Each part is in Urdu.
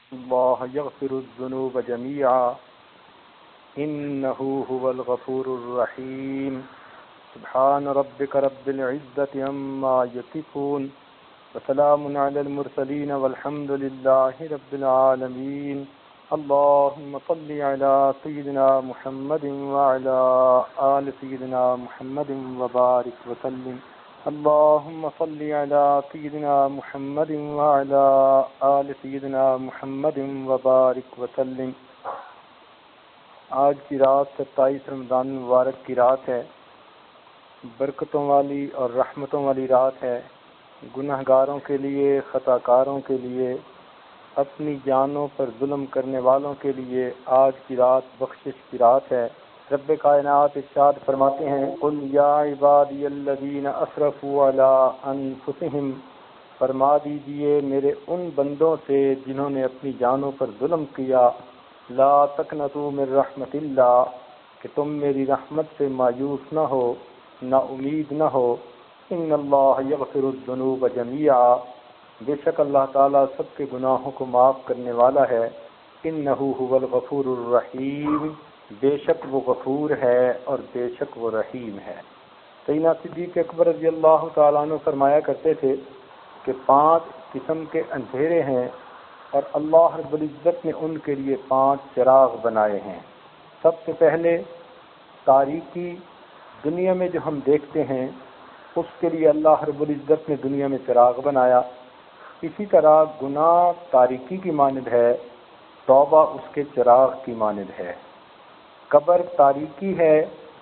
اللہ یغفر الذنوب جميعا انه هو الغفور الرحیم سبحان ربک رب العزة عما یصفون وسلام علی المرسلین والحمد للہ رب العالمین اللهم صل على سيدنا محمد وعلى آل سيدنا محمد وبارك وسلم اللهم صل على سيدنا محمد وعلى آل سيدنا محمد وبارك وسلم۔ آج کی رات 27 رمضان مبارک کی رات ہے، برکتوں والی اور رحمتوں والی رات ہے۔ گناہگاروں کے لیے، خطا کاروں کے لیے، اپنی جانوں پر ظلم کرنے والوں کے لیے آج کی رات بخشش کی رات ہے۔ رب کائنات ارشاد فرماتے ہیں قل یا عبادی الذین اسرفوا علی انفسہم، فرما دیجئے میرے ان بندوں سے جنہوں نے اپنی جانوں پر ظلم کیا، لا تقنطوا من رحمت اللہ، کہ تم میری رحمت سے مایوس نہ ہو، نا امید نہ ہو۔ ان اللہ یغفر الذنوب جميعا، بے شک اللہ تعالیٰ سب کے گناہوں کو معاف کرنے والا ہے۔ انہ هو الغفور الرحیم، بے شک وہ غفور ہے اور بے شک وہ رحیم ہے۔ سیدنا صدیق اکبر رضی اللہ تعالیٰ عنہ فرمایا کرتے تھے کہ 5 قسم کے اندھیرے ہیں اور اللہ رب العزت نے ان کے لیے 5 چراغ بنائے ہیں۔ سب سے پہلے تاریکی، دنیا میں جو ہم دیکھتے ہیں اس کے لیے اللہ رب العزت نے دنیا میں چراغ بنایا۔ اسی طرح گناہ تاریکی کی مانند ہے، توبہ اس کے چراغ کی مانند ہے۔ قبر تاریکی ہے،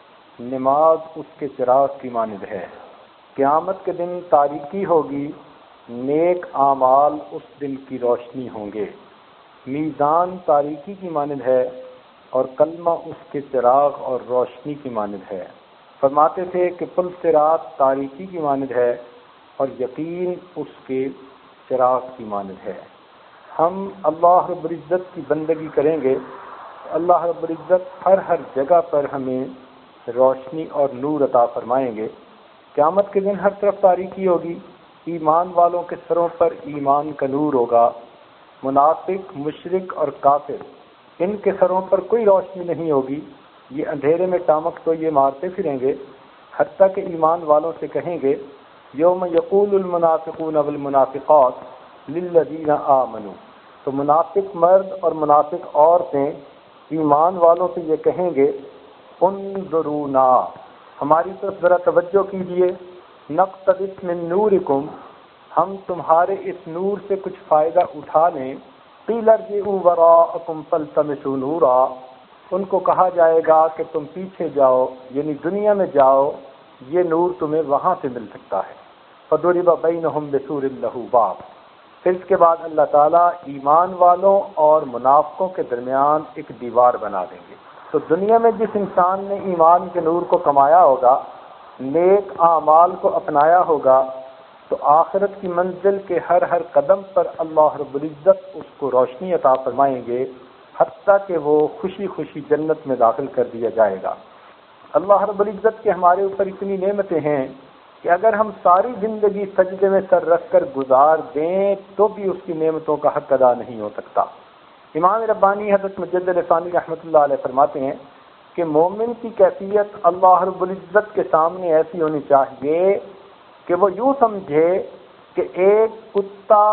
نماز اس کے چراغ کی مانند ہے۔ قیامت کے دن تاریکی ہوگی، نیک اعمال اس دن کی روشنی ہوں گے۔ میزان تاریکی کی مانند ہے اور کلمہ اس کے چراغ اور روشنی کی مانند ہے۔ فرماتے تھے کہ پل صراط تاریکی کی مانند ہے اور یقین اس کے چراغ کی مانند ہے۔ ہم اللہ رب العزت کی بندگی کریں گے، اللہ رب العزت ہر جگہ پر ہمیں روشنی اور نور عطا فرمائیں گے۔ قیامت کے دن ہر طرف تاریکی ہوگی، ایمان والوں کے سروں پر ایمان کا نور ہوگا۔ منافق، مشرک اور کافر، ان کے سروں پر کوئی روشنی نہیں ہوگی، یہ اندھیرے میں ٹامک تو یہ مارتے پھریں گے، حتیٰ کہ ایمان والوں سے کہیں گے یوم یقول المنافقون والمنافقات للذین آمنوا، تو منافق مرد اور منافق عورتیں ایمان والوں سے یہ کہیں گے انظرونا، ہماری طرف ذرا توجہ کیجئے، نقتبس من نورکم، ہم تمہارے اس نور سے کچھ فائدہ اٹھا لیں۔ قیل ارجعوا وراءکم فالتمسوا نورا، ان کو کہا جائے گا کہ تم پیچھے جاؤ، یعنی دنیا میں جاؤ، یہ نور تمہیں وہاں سے مل سکتا ہے۔ فضرب بینہم بسور لہ باب، پھر اس کے بعد اللہ تعالیٰ ایمان والوں اور منافقوں کے درمیان ایک دیوار بنا دیں گے۔ تو دنیا میں جس انسان نے ایمان کے نور کو کمایا ہوگا، نیک اعمال کو اپنایا ہوگا، تو آخرت کی منزل کے ہر قدم پر اللہ رب العزت اس کو روشنی عطا فرمائیں گے، حتیٰ کہ وہ خوشی خوشی جنت میں داخل کر دیا جائے گا۔ اللہ رب العزت کے ہمارے اوپر اتنی نعمتیں ہیں کہ اگر ہم ساری زندگی سجدے میں سر رکھ کر گزار دیں تو بھی اس کی نعمتوں کا حق ادا نہیں ہو سکتا۔ امام ربانی حضرت مجدد ثانی رحمۃ اللہ علیہ فرماتے ہیں کہ مومن کی کیفیت اللہ رب العزت کے سامنے ایسی ہونی چاہیے کہ وہ یوں سمجھے کہ ایک کتا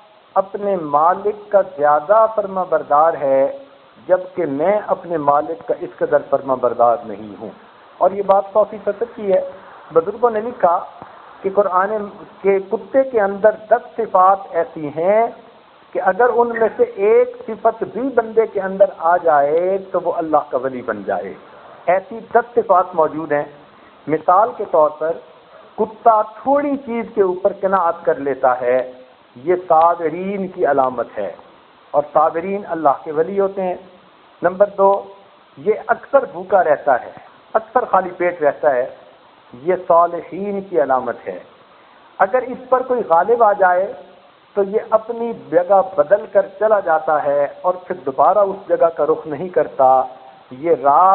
اپنے مالک کا زیادہ فرما بردار ہے، جبکہ میں اپنے مالک کا اس قدر فرما بردار نہیں ہوں۔ اور یہ بات 100% سچی ہے۔ بزرگوں نے لکھا کہ قرآن کے کتے کے اندر 10 صفات ایسی ہیں کہ اگر ان میں سے ایک صفت بھی بندے کے اندر آ جائے تو وہ اللہ کا ولی بن جائے۔ ایسی 10 صفات موجود ہیں۔ مثال کے طور پر کتا تھوڑی چیز کے اوپر قناعت کر لیتا ہے، یہ صابرین کی علامت ہے، اور صابرین اللہ کے ولی ہوتے ہیں۔ نمبر 2، یہ اکثر بھوکا رہتا ہے، اکثر خالی پیٹ رہتا ہے، یہ صالحین کی علامت ہے۔ اگر اس پر کوئی غالب آ جائے تو یہ اپنی جگہ بدل کر چلا جاتا ہے اور پھر دوبارہ اس جگہ کا رخ نہیں کرتا، یہ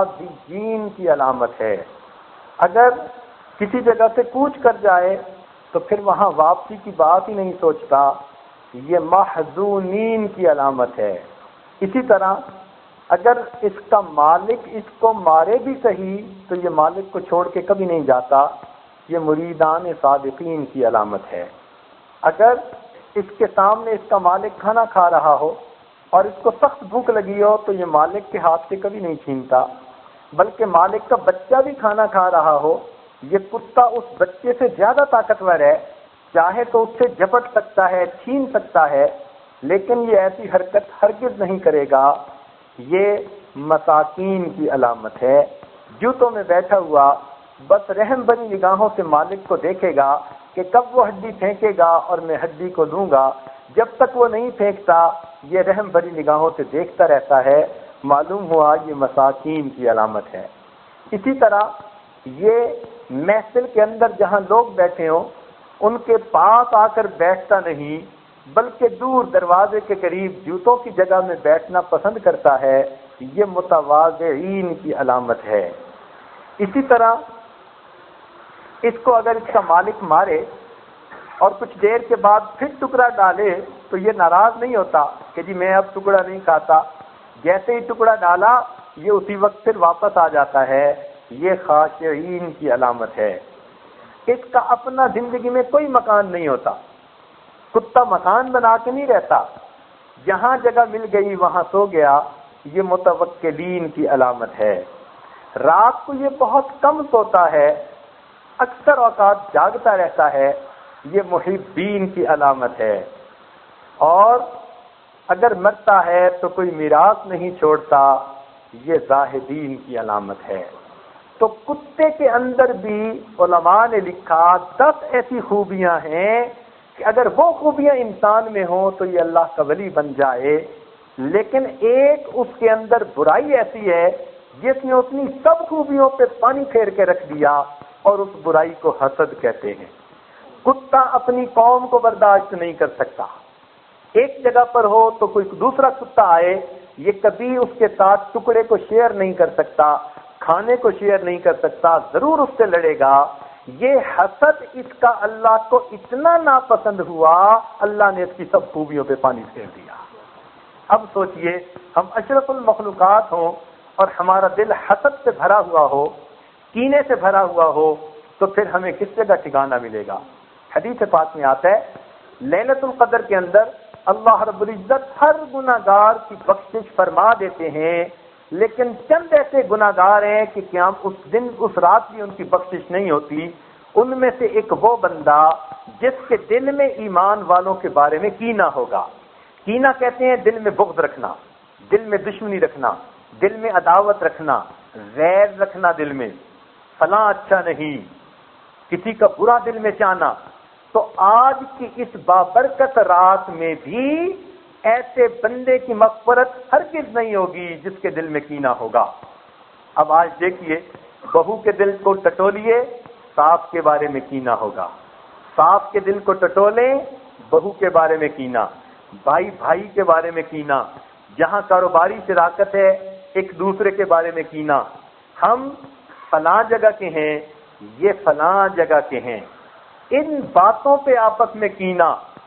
راضین کی علامت ہے۔ اگر کسی جگہ سے کوچ کر جائے تو پھر وہاں واپسی کی بات ہی نہیں سوچتا، یہ محزونین کی علامت ہے۔ اسی طرح اگر اس کا مالک اس کو مارے بھی صحیح تو یہ مالک کو چھوڑ کے کبھی نہیں جاتا، یہ مریدان صادقین کی علامت ہے۔ اگر اس کے سامنے اس کا مالک کھانا کھا رہا ہو اور اس کو سخت بھوک لگی ہو تو یہ مالک کے ہاتھ سے کبھی نہیں چھینتا، بلکہ مالک کا بچہ بھی کھانا کھا رہا ہو، یہ کتا اس بچے سے زیادہ طاقتور ہے، چاہے تو اس سے جھپٹ سکتا ہے، چھین سکتا ہے، لیکن یہ ایسی حرکت ہرگز نہیں کرے گا۔ یہ مساکین کی علامت ہے۔ جوتوں میں بیٹھا ہوا بس رحم بھری نگاہوں سے مالک کو دیکھے گا کہ کب وہ ہڈی پھینکے گا اور میں ہڈی کو لوں گا، جب تک وہ نہیں پھینکتا یہ رحم بھری نگاہوں سے دیکھتا رہتا ہے، معلوم ہوا یہ مساکین کی علامت ہے۔ اسی طرح یہ محفل کے اندر جہاں لوگ بیٹھے ہوں ان کے پاس آ کر بیٹھتا نہیں، بلکہ دور دروازے کے قریب جوتوں کی جگہ میں بیٹھنا پسند کرتا ہے، یہ متواضعین کی علامت ہے۔ اسی طرح اس کو اگر اس کا مالک مارے اور کچھ دیر کے بعد پھر ٹکڑا ڈالے تو یہ ناراض نہیں ہوتا کہ جی میں اب ٹکڑا نہیں کھاتا، جیسے ہی ٹکڑا ڈالا یہ اسی وقت پھر واپس آ جاتا ہے، یہ خاشعین کی علامت ہے۔ اس کا اپنا زندگی میں کوئی مکان نہیں ہوتا، کتا مکان بنا کے نہیں رہتا، جہاں جگہ مل گئی وہاں سو گیا، یہ متوکلین کی علامت ہے۔ رات کو یہ بہت کم سوتا ہے، اکثر اوقات جاگتا رہتا ہے، یہ محبین کی علامت ہے۔ اور اگر مرتا ہے تو کوئی میراث نہیں چھوڑتا، یہ زاہدین کی علامت ہے۔ تو کتے کے اندر بھی علماء نے لکھا 10 ایسی خوبیاں ہیں کہ اگر وہ خوبیاں انسان میں ہوں تو یہ اللہ کا ولی بن جائے، لیکن ایک اس کے اندر برائی ایسی ہے جس نے اپنی سب خوبیوں پہ پانی پھیر کے رکھ دیا، اور اس برائی کو حسد کہتے ہیں۔ کتا اپنی قوم کو برداشت نہیں کر سکتا، ایک جگہ پر ہو تو کوئی دوسرا کتا آئے، یہ کبھی اس کے ساتھ ٹکڑے کو شیئر نہیں کر سکتا، کھانے کو شیئر نہیں کر سکتا، ضرور اس سے لڑے گا۔ یہ حسد اس کا اللہ کو اتنا ناپسند ہوا، اللہ نے اس کی سب خوبیوں پہ پانی پھیر دیا۔ اب سوچئے ہم اشرف المخلوقات ہوں اور ہمارا دل حسد سے بھرا ہوا ہو، کینے سے بھرا ہوا ہو، تو پھر ہمیں کس جگہ ٹھکانہ ملے گا؟ حدیث پاک میں آتا ہے لیلۃ القدر کے اندر اللہ رب العزت ہر گناہگار کی بخشش فرما دیتے ہیں، لیکن چند ایسے گناہگار ہیں کہ قیامت اس دن اس رات بھی ان کی بخشش نہیں ہوتی۔ ان میں سے ایک وہ بندہ جس کے دل میں ایمان والوں کے بارے میں کینہ ہوگا۔ کینہ کہتے ہیں دل میں بغض رکھنا، دل میں دشمنی رکھنا، دل میں عداوت رکھنا، غیر رکھنا، دل میں فلاں اچھا نہیں، کسی کا برا دل میں چاہنا۔ تو آج کی اس بابرکت رات میں بھی ایسے بندے کی مغفرت ہرگز نہیں ہوگی جس کے دل میں کینہ ہوگا۔ اب آج دیکھیے بہو کے دل کو ٹٹولیے، ساس کے بارے میں کینہ ہوگا، ساس کے دل کو ٹٹولیں، بہو کے بارے میں کینہ، بھائی بھائی کے بارے میں کینہ، جہاں کاروباری شراکت ہے ایک دوسرے کے بارے میں کینہ، ہم فلاں جگہ کے ہیں، یہ فلاں جگہ کے ہیں، ان باتوں پہ آپس میں کینہ،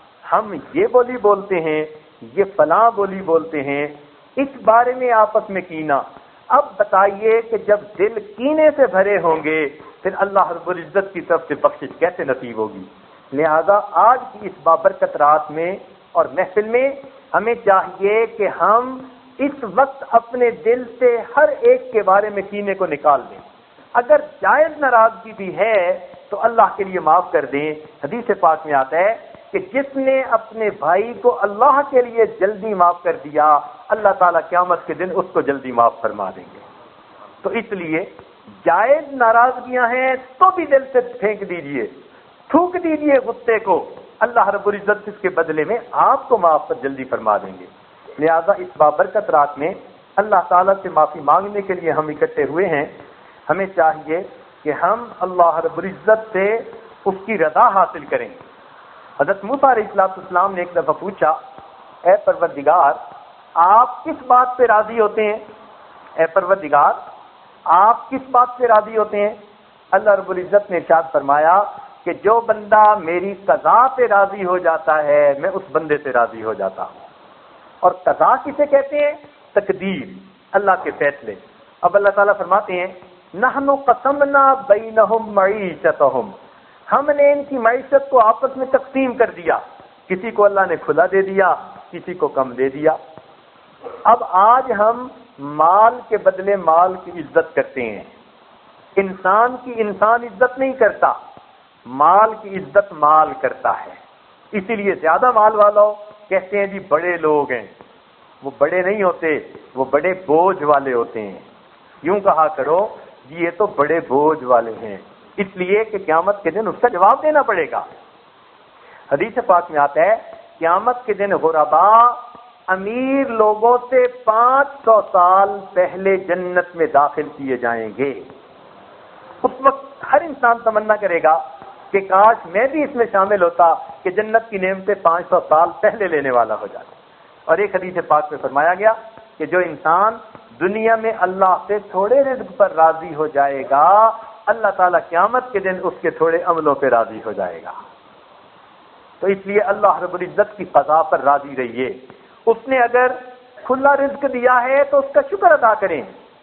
ہم یہ بولی بولتے ہیں، یہ فلاں بولی بولتے ہیں، اس بارے میں آپس میں کینہ۔ اب بتائیے کہ جب دل کینے سے بھرے ہوں گے پھر اللہ رب العزت کی طرف سے بخشش کیسے نصیب ہوگی؟ لہذا آج کی اس بابرکت رات میں اور محفل میں ہمیں چاہیے کہ ہم اس وقت اپنے دل سے ہر ایک کے بارے میں کینے کو نکال دیں۔ اگر جائز ناراضگی بھی ہے تو اللہ کے لیے معاف کر دیں۔ حدیث پاک میں آتا ہے کہ جس نے اپنے بھائی کو اللہ کے لیے جلدی معاف کر دیا، اللہ تعالیٰ قیامت کے دن اس کو جلدی معاف فرما دیں گے۔ تو اس لیے جائز ناراضگیاں ہیں تو بھی دل سے پھینک دیجئے، تھوک دیجئے غصے کو، اللہ رب العزت اس کے بدلے میں آپ کو معاف جلدی فرما دیں گے۔ لہذا اس بابرکت رات میں اللہ تعالیٰ سے معافی مانگنے کے لیے ہم اکٹھے ہوئے ہیں۔ ہمیں چاہیے کہ ہم اللہ رب العزت سے اس کی رضا حاصل کریں۔ حضرت موسیٰ علیہ السلام نے ایک دفعہ پوچھا، اے پروردگار آپ کس بات پہ راضی ہوتے ہیں؟ اے پروردگار آپ کس بات پہ راضی ہوتے ہیں؟ اللہ رب العزت نے ارشاد فرمایا کہ جو بندہ میری قضا پہ راضی ہو جاتا ہے میں اس بندے سے راضی ہو جاتا ہوں. اور قضا کسے کہتے ہیں؟ تقدیر، اللہ کے فیصلے. اب اللہ تعالیٰ فرماتے ہیں نحن قسمنا بینہم معیشتہم، ہم نے ان کی معیشت کو آپس میں تقسیم کر دیا. کسی کو اللہ نے کھلا دے دیا، کسی کو کم دے دیا. اب آج ہم مال کے بدلے مال کی عزت کرتے ہیں. انسان کی انسان عزت نہیں کرتا، مال کی عزت مال کرتا ہے. اسی لیے زیادہ مال والوں کہتے ہیں جی بڑے لوگ ہیں. وہ بڑے نہیں ہوتے، وہ بڑے بوجھ والے ہوتے ہیں. یوں کہا کرو جی یہ تو بڑے بوجھ والے ہیں، اس لیے کہ قیامت کے دن اس کا جواب دینا پڑے گا. حدیث پاک میں آتا ہے قیامت کے دن غربا امیر لوگوں سے 500 سال پہلے جنت میں داخل کیے جائیں گے. اس وقت ہر انسان تمنا کرے گا کہ کاش میں بھی اس میں شامل ہوتا کہ جنت کی نعمتیں 500 سال پہلے لینے والا ہو جاتا. اور ایک حدیث پاک میں فرمایا گیا کہ جو انسان دنیا میں اللہ سے تھوڑے رزق پر راضی ہو جائے گا، اللہ تعالیٰ قیامت کے دن اس کے تھوڑے عملوں پہ راضی ہو جائے گا. تو اس لیے اللہ رب العزت کی قضا پر راضی رہیے. اس نے اگر کھلا رزق دیا ہے تو اس کا شکر ادا کریں.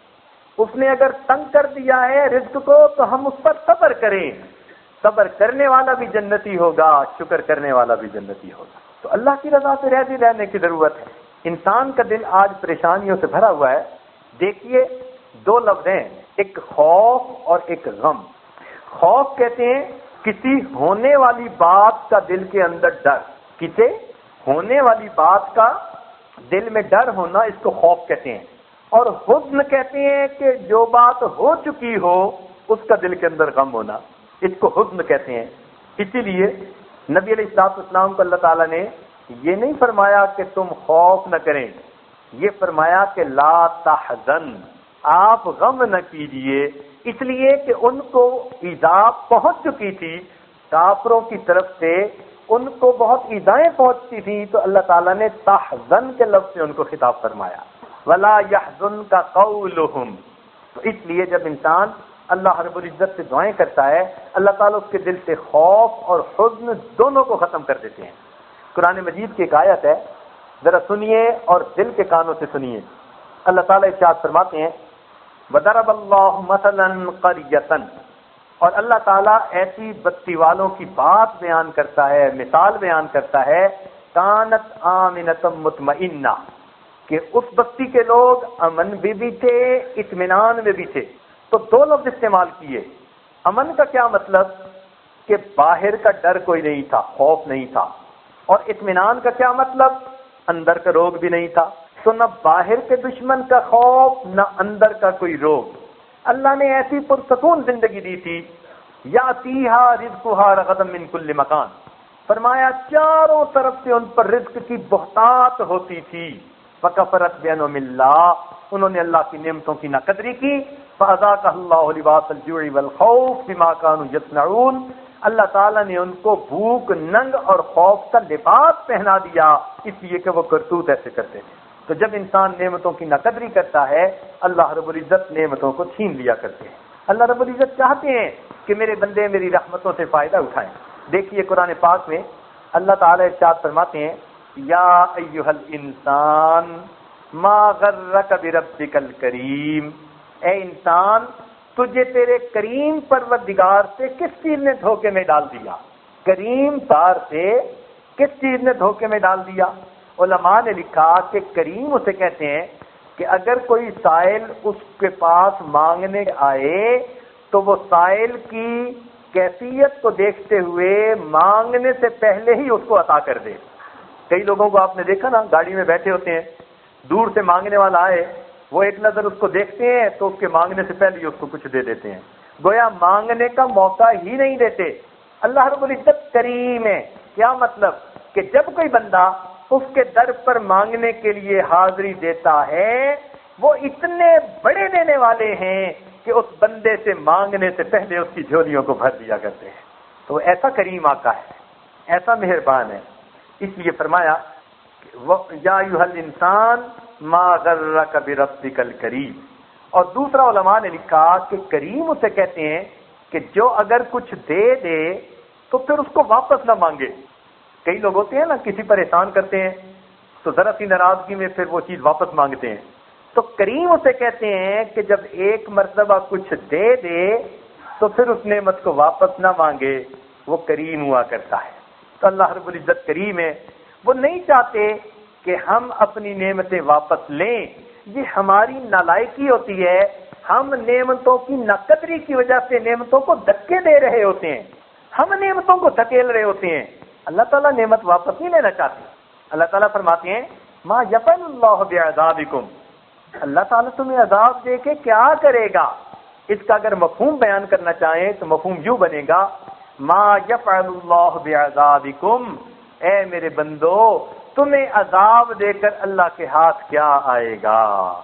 اس نے اگر تنگ کر دیا ہے رزق کو تو ہم اس پر صبر کریں. صبر کرنے والا بھی جنتی ہوگا، شکر کرنے والا بھی جنتی ہوگا. تو اللہ کی رضا سے راضی رہنے کی ضرورت ہے. انسان کا دل آج پریشانیوں سے بھرا ہوا ہے. دیکھیے 2 لفظ ہیں، ایک خوف اور ایک غم. خوف کہتے ہیں کسی ہونے والی بات کا دل کے اندر ڈر. کسے؟ ہونے والی بات کا دل میں ڈر ہونا، اس کو خوف کہتے ہیں. اور حزن کہتے ہیں کہ جو بات ہو چکی ہو اس کا دل کے اندر غم ہونا، اس کو حزن کہتے ہیں. اسی لیے نبی علیہ السلام کو اللہ تعالیٰ نے یہ نہیں فرمایا کہ تم خوف نہ کریں، یہ فرمایا کہ لا تحزن، آپ غم نہ کیجیے. اس لیے کہ ان کو ایذا پہنچ چکی تھی کافروں کی طرف سے، ان کو بہت ایذائیں پہنچتی تھی، تو اللہ تعالیٰ نے تحزن کے لفظ سے ان کو خطاب فرمایا. ولا يحزنك قولهم. تو اس لیے جب انسان اللہ رب العزت سے دعائیں کرتا ہے، اللہ تعالیٰ اس کے دل سے خوف اور حزن دونوں کو ختم کر دیتے ہیں. قرآن مجید کی ایک آیت ہے، ذرا سنیے اور دل کے کانوں سے سنیے. اللہ تعالیٰ ارشاد فرماتے ہیں وَضَرَبَ اللَّهُ مَثَلًا قَرْيَةً، اور اللہ تعالیٰ ایسی بستی والوں کی بات بیان کرتا ہے، مثال بیان کرتا ہے، كَانَتْ آمِنَةً مُطْمَئِنَّةً، کہ اس بستی کے لوگ امن بھی تھے، اطمینان میں بھی تھے. تو 2 لفظ استعمال کیے. امن کا کیا مطلب؟ کہ باہر کا ڈر کوئی نہیں تھا، خوف نہیں تھا. اور اطمینان کا کیا مطلب؟ اندر کا روگ بھی نہیں تھا. تو نہ باہر کے دشمن کا خوف، نہ اندر کا کوئی روگ. اللہ نے ایسی پرسکون زندگی دی تھی. یاتیہا رزقہا رغدا من کل مکان، فرمایا چاروں طرف سے ان پر رزق کی بہتات ہوتی تھی. فکفرت بانعم اللہ، انہوں نے اللہ کی نعمتوں کی ناقدری کی. فاذاقہ اللہ لباس الجوع والخوف بما كانوا يصنعون، اللہ تعالیٰ نے ان کو بھوک، ننگ اور خوف کا لباس پہنا دیا، اس لیے کہ وہ کرتوت ایسے کرتے تھے. تو جب انسان نعمتوں کی ناقدری کرتا ہے، اللہ رب العزت نعمتوں کو چھین لیا کرتے ہیں. اللہ رب العزت چاہتے ہیں کہ میرے بندے میری رحمتوں سے فائدہ اٹھائیں. دیکھیے قرآن پاک میں اللہ تعالیٰ ارشاد فرماتے ہیں یا ایھا الانسان ما غرک بربک الکریم، اے انسان تجھے تیرے کریم پروردگار سے کس چیز نے دھوکے میں ڈال دیا؟ کریم دار سے کس چیز نے دھوکے میں ڈال دیا؟ علماء نے لکھا کہ کریم اسے کہتے ہیں کہ اگر کوئی سائل اس کے پاس مانگنے آئے تو وہ سائل کی کیفیت کو دیکھتے ہوئے مانگنے سے پہلے ہی اس کو عطا کر دے. کئی لوگوں کو آپ نے دیکھا نا، گاڑی میں بیٹھے ہوتے ہیں، دور سے مانگنے والا آئے، وہ ایک نظر اس کو دیکھتے ہیں تو اس کے مانگنے سے پہلے ہی اس کو کچھ دے دیتے ہیں، گویا مانگنے کا موقع ہی نہیں دیتے. اللہ رب العزت کریم ہے. کیا مطلب؟ کہ جب کوئی بندہ اس کے در پر مانگنے کے لیے حاضری دیتا ہے، وہ اتنے بڑے دینے والے ہیں کہ اس بندے سے مانگنے سے پہلے اس کی جھولیوں کو بھر دیا کرتے ہیں. تو ایسا کریم آقا ہے، ایسا مہربان ہے. اس لیے فرمایا یا ایھا الانسان ما غرک بربک الکریم. اور دوسرا علماء نے لکھا کہ کریم اسے کہتے ہیں کہ جو اگر کچھ دے دے تو پھر اس کو واپس نہ مانگے. کئی لوگ ہوتے ہیں نا کسی پر احسان کرتے ہیں تو ذرا سی ناراضگی میں پھر وہ چیز واپس مانگتے ہیں. تو کریم اسے کہتے ہیں کہ جب ایک مرتبہ کچھ دے دے تو پھر اس نعمت کو واپس نہ مانگے، وہ کریم ہوا کرتا ہے. تو اللہ رب العزت کریم ہے، وہ نہیں چاہتے کہ ہم اپنی نعمتیں واپس لیں. یہ ہماری نالائکی ہوتی ہے، ہم نعمتوں کی ناقدری کی وجہ سے نعمتوں کو دھکے دے رہے ہوتے ہیں، ہم نعمتوں کو دھکیل رہے ہوتے ہیں. اللہ تعالیٰ نعمت واپس نہیں لینا چاہتے. اللہ تعالیٰ فرماتے ہیں ما یفعل اللہ بعذابکم، اللہ تعالیٰ تمہیں عذاب دے کے کیا کرے گا. اس کا اگر مفہوم بیان کرنا چاہیں تو مفہوم یوں بنے گا ما یفعل اللہ بعذابکم، اے میرے بندو تمہیں عذاب دے کر اللہ کے ہاتھ کیا آئے گا.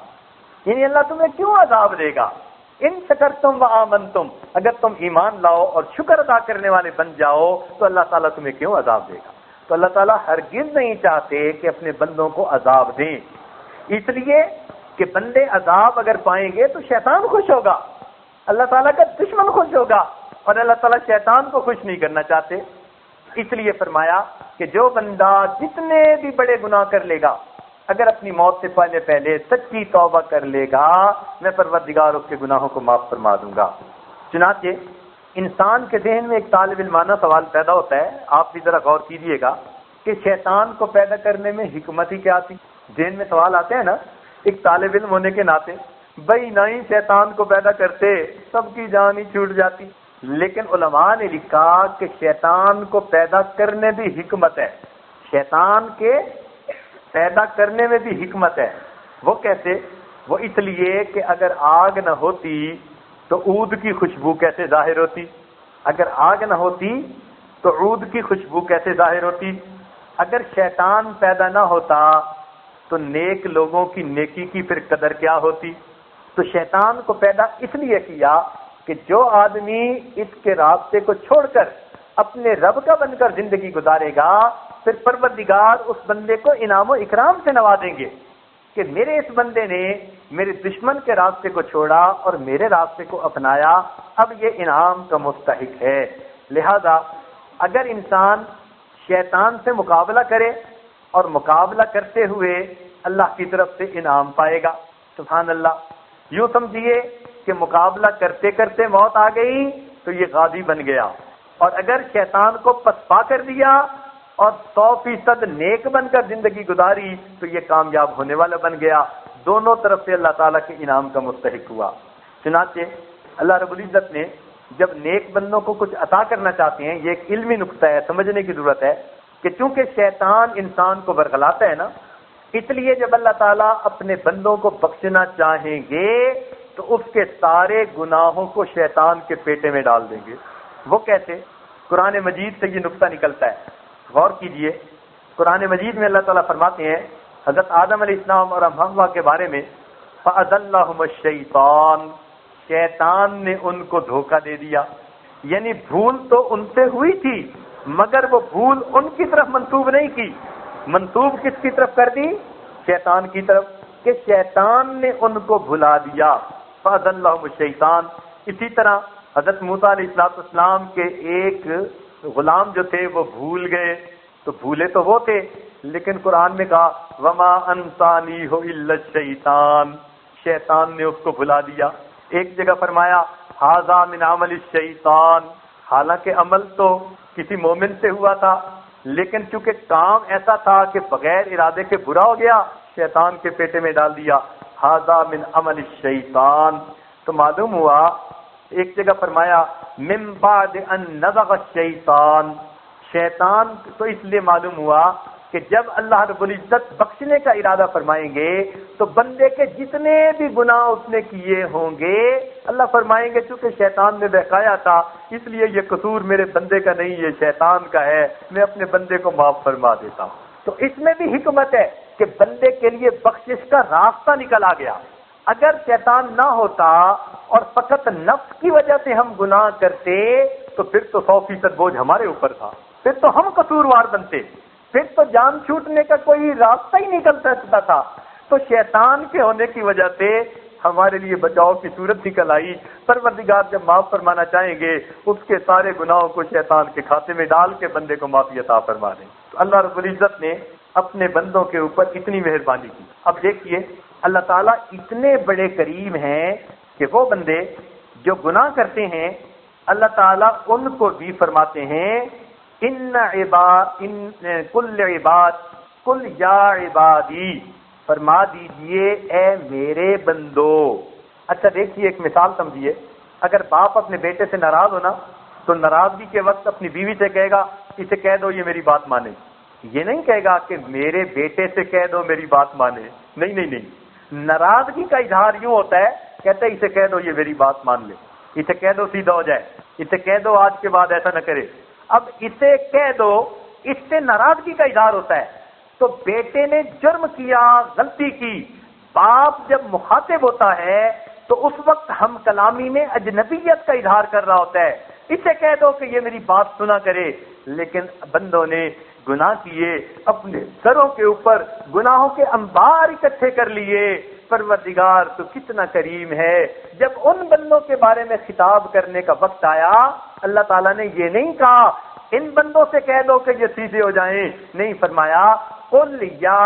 یعنی اللہ تمہیں کیوں عذاب دے گا. ان شکرتم و آمنتم، اگر تم ایمان لاؤ اور شکر ادا کرنے والے بن جاؤ تو اللہ تعالیٰ تمہیں کیوں عذاب دے گا. تو اللہ تعالیٰ ہرگز نہیں چاہتے کہ اپنے بندوں کو عذاب دیں، اس لیے کہ بندے عذاب اگر پائیں گے تو شیطان خوش ہوگا، اللہ تعالیٰ کا دشمن خوش ہوگا، اور اللہ تعالیٰ شیطان کو خوش نہیں کرنا چاہتے. اس لیے فرمایا کہ جو بندہ جتنے بھی بڑے گناہ کر لے گا، اگر اپنی موت سے پہلے سچی توبہ کر لے گا، میں پروردگار اس کے گناہوں کو معاف فرما دوں گا. چنانچہ انسان کے ذہن میں ایک طالب علمانہ سوال پیدا ہوتا ہے، آپ بھی ذرا غور کیجئے گا کہ شیطان کو پیدا کرنے میں حکمت ہی کیا تھی. ذہن میں سوال آتے ہیں نا ایک طالب علم ہونے کے ناطے، بھائی نہ ہی شیطان کو پیدا کرتے سب کی جان ہی چھوٹ جاتی. لیکن علماء نے لکھا کہ شیطان کو پیدا کرنے بھی حکمت ہے، شیطان کے پیدا کرنے میں بھی حکمت ہے. وہ کیسے؟ وہ اس لیے کہ اگر آگ نہ ہوتی تو عود کی خوشبو کیسے ظاہر ہوتی، اگر آگ نہ ہوتی تو عود کی خوشبو کیسے ظاہر ہوتی، اگر شیطان پیدا نہ ہوتا تو نیک لوگوں کی نیکی کی پھر قدر کیا ہوتی. تو شیطان کو پیدا اس لیے کیا کہ جو آدمی اس کے راستے کو چھوڑ کر اپنے رب کا بن کر زندگی گزارے گا، پھر پروردگار اس بندے کو انعام و اکرام سے نوازیں گے کہ میرے اس بندے نے میرے دشمن کے راستے کو چھوڑا اور میرے راستے کو اپنایا، اب یہ انعام کا مستحق ہے. لہذا اگر انسان شیطان سے مقابلہ کرے اور مقابلہ کرتے ہوئے اللہ کی طرف سے انعام پائے گا. سبحان اللہ. یوں سمجھیے کہ مقابلہ کرتے کرتے موت آ گئی تو یہ غازی بن گیا، اور اگر شیطان کو پسپا کر دیا اور 100% نیک بن کر زندگی گزاری تو یہ کامیاب ہونے والا بن گیا. دونوں طرف سے اللہ تعالیٰ کے انعام کا مستحق ہوا. چنانچہ اللہ رب العزت نے جب نیک بندوں کو کچھ عطا کرنا چاہتے ہیں، یہ ایک علمی نقطہ ہے، سمجھنے کی ضرورت ہے کہ چونکہ شیطان انسان کو برگلاتا ہے نا، اس لیے جب اللہ تعالیٰ اپنے بندوں کو بخشنا چاہیں گے تو اس کے سارے گناہوں کو شیطان کے پیٹے میں ڈال دیں گے. وہ کیسے؟ قرآن مجید سے یہ نقطہ نکلتا ہے. غور کیجئے، قرآن مجید میں اللہ تعالیٰ فرماتے ہیں حضرت آدم علیہ السلام اور حوا کے بارے میں فَأَضَلَّهُمُ الشَّيْطَانُ، شیطان نے ان کو دھوکہ دے دیا. یعنی بھول تو ان سے ہوئی تھی مگر وہ بھول ان کی طرف منسوب نہیں کی، منسوب کس کی طرف کر دی؟ شیطان کی طرف، کہ شیطان نے ان کو بھلا دیا. فَأَضَلَّهُمُ الشَّيْطَانُ. اسی طرح حضرت موسیٰ علیہ السلام کے ایک غلام جو تھے وہ بھول گئے، تو بھولے تو وہ تھے لیکن قرآن میں کہا وما انسانیہ الا الشیطان، شیطان نے اس کو بھلا دیا. ایک جگہ فرمایا ھذا من عمل الشیطان، حالانکہ عمل تو کسی مومن سے ہوا تھا لیکن چونکہ کام ایسا تھا کہ بغیر ارادے کے برا ہو گیا، شیطان کے پیٹے میں ڈال دیا. ھذا من عمل الشیطان. تو معلوم ہوا، ایک جگہ فرمایا من بعد ان نزغ الشیطان، شیطان تو اس لیے معلوم ہوا کہ جب اللہ رب العزت بخشنے کا ارادہ فرمائیں گے تو بندے کے جتنے بھی گناہ اس نے کیے ہوں گے اللہ فرمائیں گے چونکہ شیطان نے بہکایا تھا اس لیے یہ قصور میرے بندے کا نہیں، یہ شیطان کا ہے، میں اپنے بندے کو معاف فرما دیتا ہوں. تو اس میں بھی حکمت ہے کہ بندے کے لیے بخشش کا راستہ نکل آ گیا. اگر شیطان نہ ہوتا اور فقط نفس کی وجہ سے ہم گناہ کرتے تو پھر تو 100% بوجھ ہمارے اوپر تھا، پھر تو ہم قصوروار بنتے، پھر تو جان چھوٹنے کا کوئی راستہ ہی نہیں نکل سکتا تھا. تو شیطان کے ہونے کی وجہ سے ہمارے لیے بچاؤ کی صورت نکل آئی. پروردگار جب معاف فرمانا چاہیں گے اس کے سارے گناہوں کو شیطان کے کھاتے میں ڈال کے بندے کو معافی عطا فرما دیں. تو اللہ رب العزت نے اپنے بندوں کے اوپر اتنی مہربانی کی. اب دیکھیے اللہ تعالیٰ اتنے بڑے کریم ہیں کہ وہ بندے جو گناہ کرتے ہیں اللہ تعالیٰ ان کو بھی فرماتے ہیں کل یا عبادی، فرما دیجئے اے میرے بندو. اچھا دیکھیے ایک مثال سمجھیے. اگر باپ اپنے بیٹے سے ناراض ہونا تو ناراضگی کے وقت اپنی بیوی سے کہے گا اسے کہہ دو یہ میری بات مانے. یہ نہیں کہے گا کہ میرے بیٹے سے کہہ دو میری بات مانے. نہیں نہیں نہیں، ناراضگی کا اظہار یوں ہوتا ہے، کہتے ہیں اسے کہہ دو یہ میری بات مان لے، اسے کہہ دو سیدھا ہو جائے، اسے کہہ دو آج کے بعد ایسا نہ کرے. اب اسے کہہ دو، اس سے ناراضگی کا اظہار ہوتا ہے. تو بیٹے نے جرم کیا، غلطی کی، باپ جب مخاطب ہوتا ہے تو اس وقت ہم کلامی میں اجنبیت کا اظہار کر رہا ہوتا ہے. اسے کہہ دو کہ یہ میری بات سنا کرے. لیکن بندوں نے گناہ کیے، اپنے سروں کے اوپر گناہوں کے انبار اکٹھے کر لیے. پروردگار تو کتنا کریم ہے، جب ان بندوں کے بارے میں خطاب کرنے کا وقت آیا اللہ تعالیٰ نے یہ نہیں کہا ان بندوں سے کہہ دو کہ یہ سیدھے ہو جائیں. نہیں، فرمایا قل یا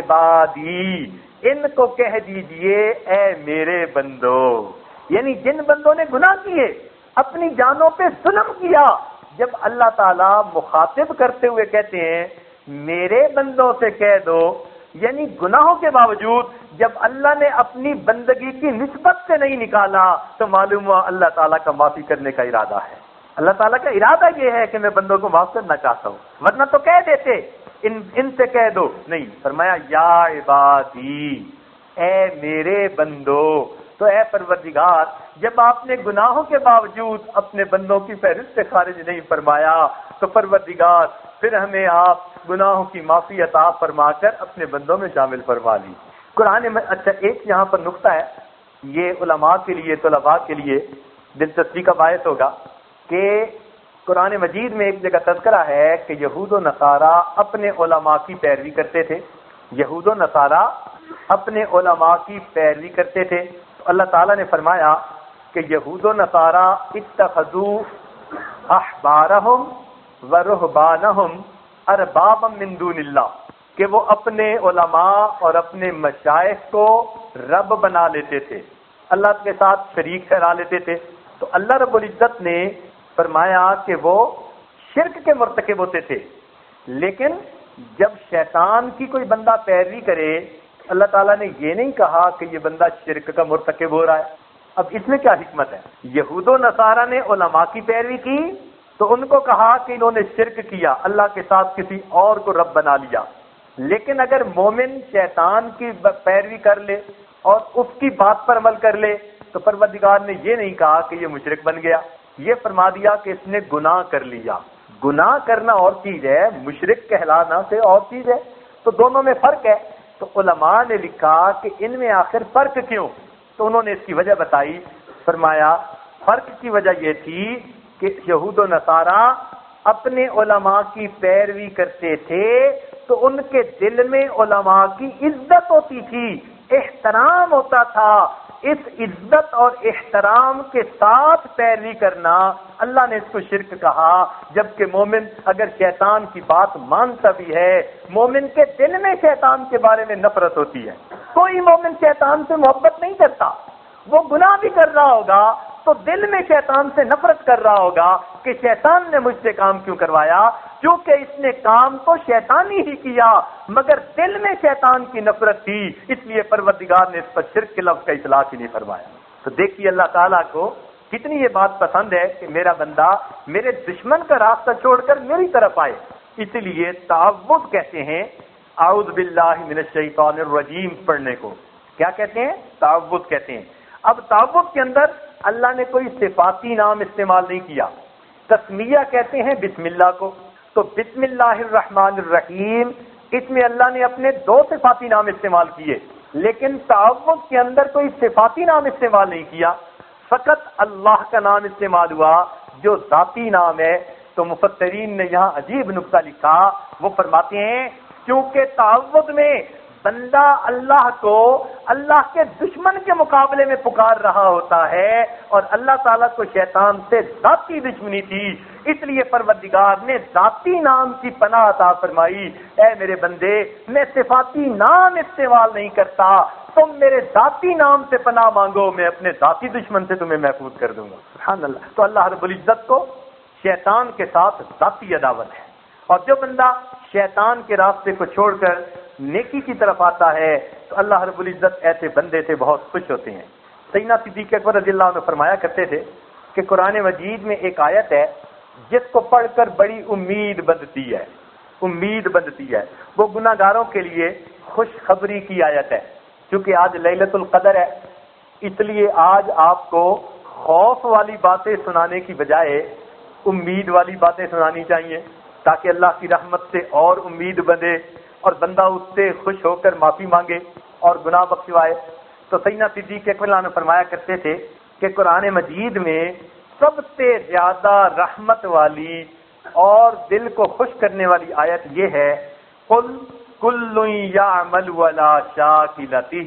عبادی، ان کو کہہ دیجئے اے میرے بندو. یعنی جن بندوں نے گناہ کیے، اپنی جانوں پہ ظلم کیا، جب اللہ تعالیٰ مخاطب کرتے ہوئے کہتے ہیں میرے بندوں سے کہہ دو، یعنی گناہوں کے باوجود جب اللہ نے اپنی بندگی کی نسبت سے نہیں نکالا تو معلوم ہوا اللہ تعالیٰ کا معافی کرنے کا ارادہ ہے. اللہ تعالیٰ کا ارادہ یہ ہے کہ میں بندوں کو معاف کرنا چاہتا ہوں، ورنہ تو کہہ دیتے ان سے کہہ دو. نہیں، فرمایا یا عبادی، اے میرے بندو. تو اے پروردگار، جب آپ نے گناہوں کے باوجود اپنے بندوں کی فہرست سے خارج نہیں فرمایا تو پروردگار پھر ہمیں آپ گناہوں کی معافی عطا فرما کر اپنے بندوں میں شامل فرما لی. قرآن میں اچھا ایک یہاں پر نقطہ ہے، یہ علماء کے لیے، طلباء کے لیے دلچسپی کا باعث ہوگا کہ قرآن مجید میں ایک جگہ تذکرہ ہے کہ یہود و نصارہ اپنے علماء کی پیروی کرتے تھے. یہود و نصارہ اپنے علماء کی پیروی کرتے تھے. اللہ تعالیٰ نے فرمایا کہ یہود و نصارہ اتخذوا احبارہم و رہبانہم اربابا من دون اللہ، کہ وہ اپنے علماء اور اپنے مشائخ کو رب بنا لیتے تھے، اللہ کے ساتھ شریک ٹھہرا لیتے تھے. تو اللہ رب العزت نے فرمایا کہ وہ شرک کے مرتکب ہوتے تھے. لیکن جب شیطان کی کوئی بندہ پیروی کرے، اللہ تعالیٰ نے یہ نہیں کہا کہ یہ بندہ شرک کا مرتکب ہو رہا ہے. اب اس میں کیا حکمت ہے؟ یہود و نصارہ نے علماء کی پیروی کی تو ان کو کہا کہ انہوں نے شرک کیا، اللہ کے ساتھ کسی اور کو رب بنا لیا. لیکن اگر مومن شیطان کی پیروی کر لے اور اس کی بات پر عمل کر لے تو پروردگار نے یہ نہیں کہا کہ یہ مشرک بن گیا، یہ فرما دیا کہ اس نے گناہ کر لیا. گناہ کرنا اور چیز ہے، مشرک کہلانا سے اور چیز ہے. تو دونوں میں فرق ہے. تو علماء نے لکھا کہ ان میں آخر فرق کیوں؟ تو انہوں نے اس کی وجہ بتائی. فرمایا فرق کی وجہ یہ تھی کہ یہود و نصارہ اپنے علماء کی پیروی کرتے تھے تو ان کے دل میں علماء کی عزت ہوتی تھی، احترام ہوتا تھا. اس عزت اور احترام کے ساتھ پیروی کرنا اللہ نے اس کو شرک کہا. جبکہ مومن اگر شیطان کی بات مانتا بھی ہے، مومن کے دل میں شیطان کے بارے میں نفرت ہوتی ہے. کوئی مومن شیطان سے محبت نہیں کرتا، وہ گناہ بھی کر رہا ہوگا تو دل میں شیطان سے نفرت کر رہا ہوگا کہ شیطان نے مجھ سے کام کیوں کروایا، کیونکہ اس نے کام تو شیطانی ہی کیا مگر دل میں شیطان کی نفرت تھی، اس لیے پروردگار نے اس پر شرک کے لفظ کا اطلاق ہی نہیں فرمایا. تو دیکھیے اللہ تعالیٰ کو کتنی یہ بات پسند ہے کہ میرا بندہ میرے دشمن کا راستہ چھوڑ کر میری طرف آئے. اس لیے تعوذ کہتے ہیں، اعوذ باللہ من الشیطان الرجیم پڑھنے کو کیا کہتے ہیں؟ تعوذ کہتے ہیں. اب تعوذ کے اندر اللہ نے کوئی صفاتی نام استعمال نہیں کیا. تسمیہ کہتے ہیں بسم اللہ کو. تو بسم اللہ الرحمن الرحیم، اس میں اللہ نے اپنے 2 صفاتی نام استعمال کیے، لیکن تعوذ کے اندر کوئی صفاتی نام استعمال نہیں کیا، فقط اللہ کا نام استعمال ہوا جو ذاتی نام ہے. تو مفسرین نے یہاں عجیب نقطہ لکھا. وہ فرماتے ہیں کیونکہ تعوذ میں بندہ اللہ کو اللہ کے دشمن کے مقابلے میں پکار رہا ہوتا ہے، اور اللہ تعالیٰ کو شیطان سے ذاتی دشمنی تھی، اس لیے پروردگار نے ذاتی نام کی پناہ عطا فرمائی۔ اے میرے بندے، میں صفاتی نام استعمال نہیں کرتا، تم میرے ذاتی نام سے پناہ مانگو، میں اپنے ذاتی دشمن سے تمہیں محفوظ کر دوں گا۔ سبحان اللہ۔ تو اللہ رب العزت کو شیطان کے ساتھ ذاتی عداوت ہے، اور جو بندہ شیطان کے راستے کو چھوڑ کر نیکی کی طرف آتا ہے تو اللہ رب العزت ایسے بندے سے بہت خوش ہوتے ہیں۔ سیدنا صدیق اکبر رضی اللہ عنہ فرمایا کرتے تھے کہ قرآن مجید میں ایک آیت ہے جس کو پڑھ کر بڑی امید بندتی ہے، امید بندتی ہے، وہ گناہ گاروں کے لیے خوشخبری کی آیت ہے۔ چونکہ آج لیلۃ القدر ہے، اس لیے آج آپ کو خوف والی باتیں سنانے کی بجائے امید والی باتیں سنانی چاہیے، تاکہ اللہ کی رحمت سے اور امید بندے اور بندہ اس سے خوش ہو کر معافی مانگے اور گناہ بخشوائے۔ تو سیدنا صدیق اکبر نے فرمایا کرتے تھے کہ قرآن مجید میں سب سے زیادہ رحمت والی اور دل کو خوش کرنے والی آیت یہ ہے، قل کل یعمل ولا شاکلتہ،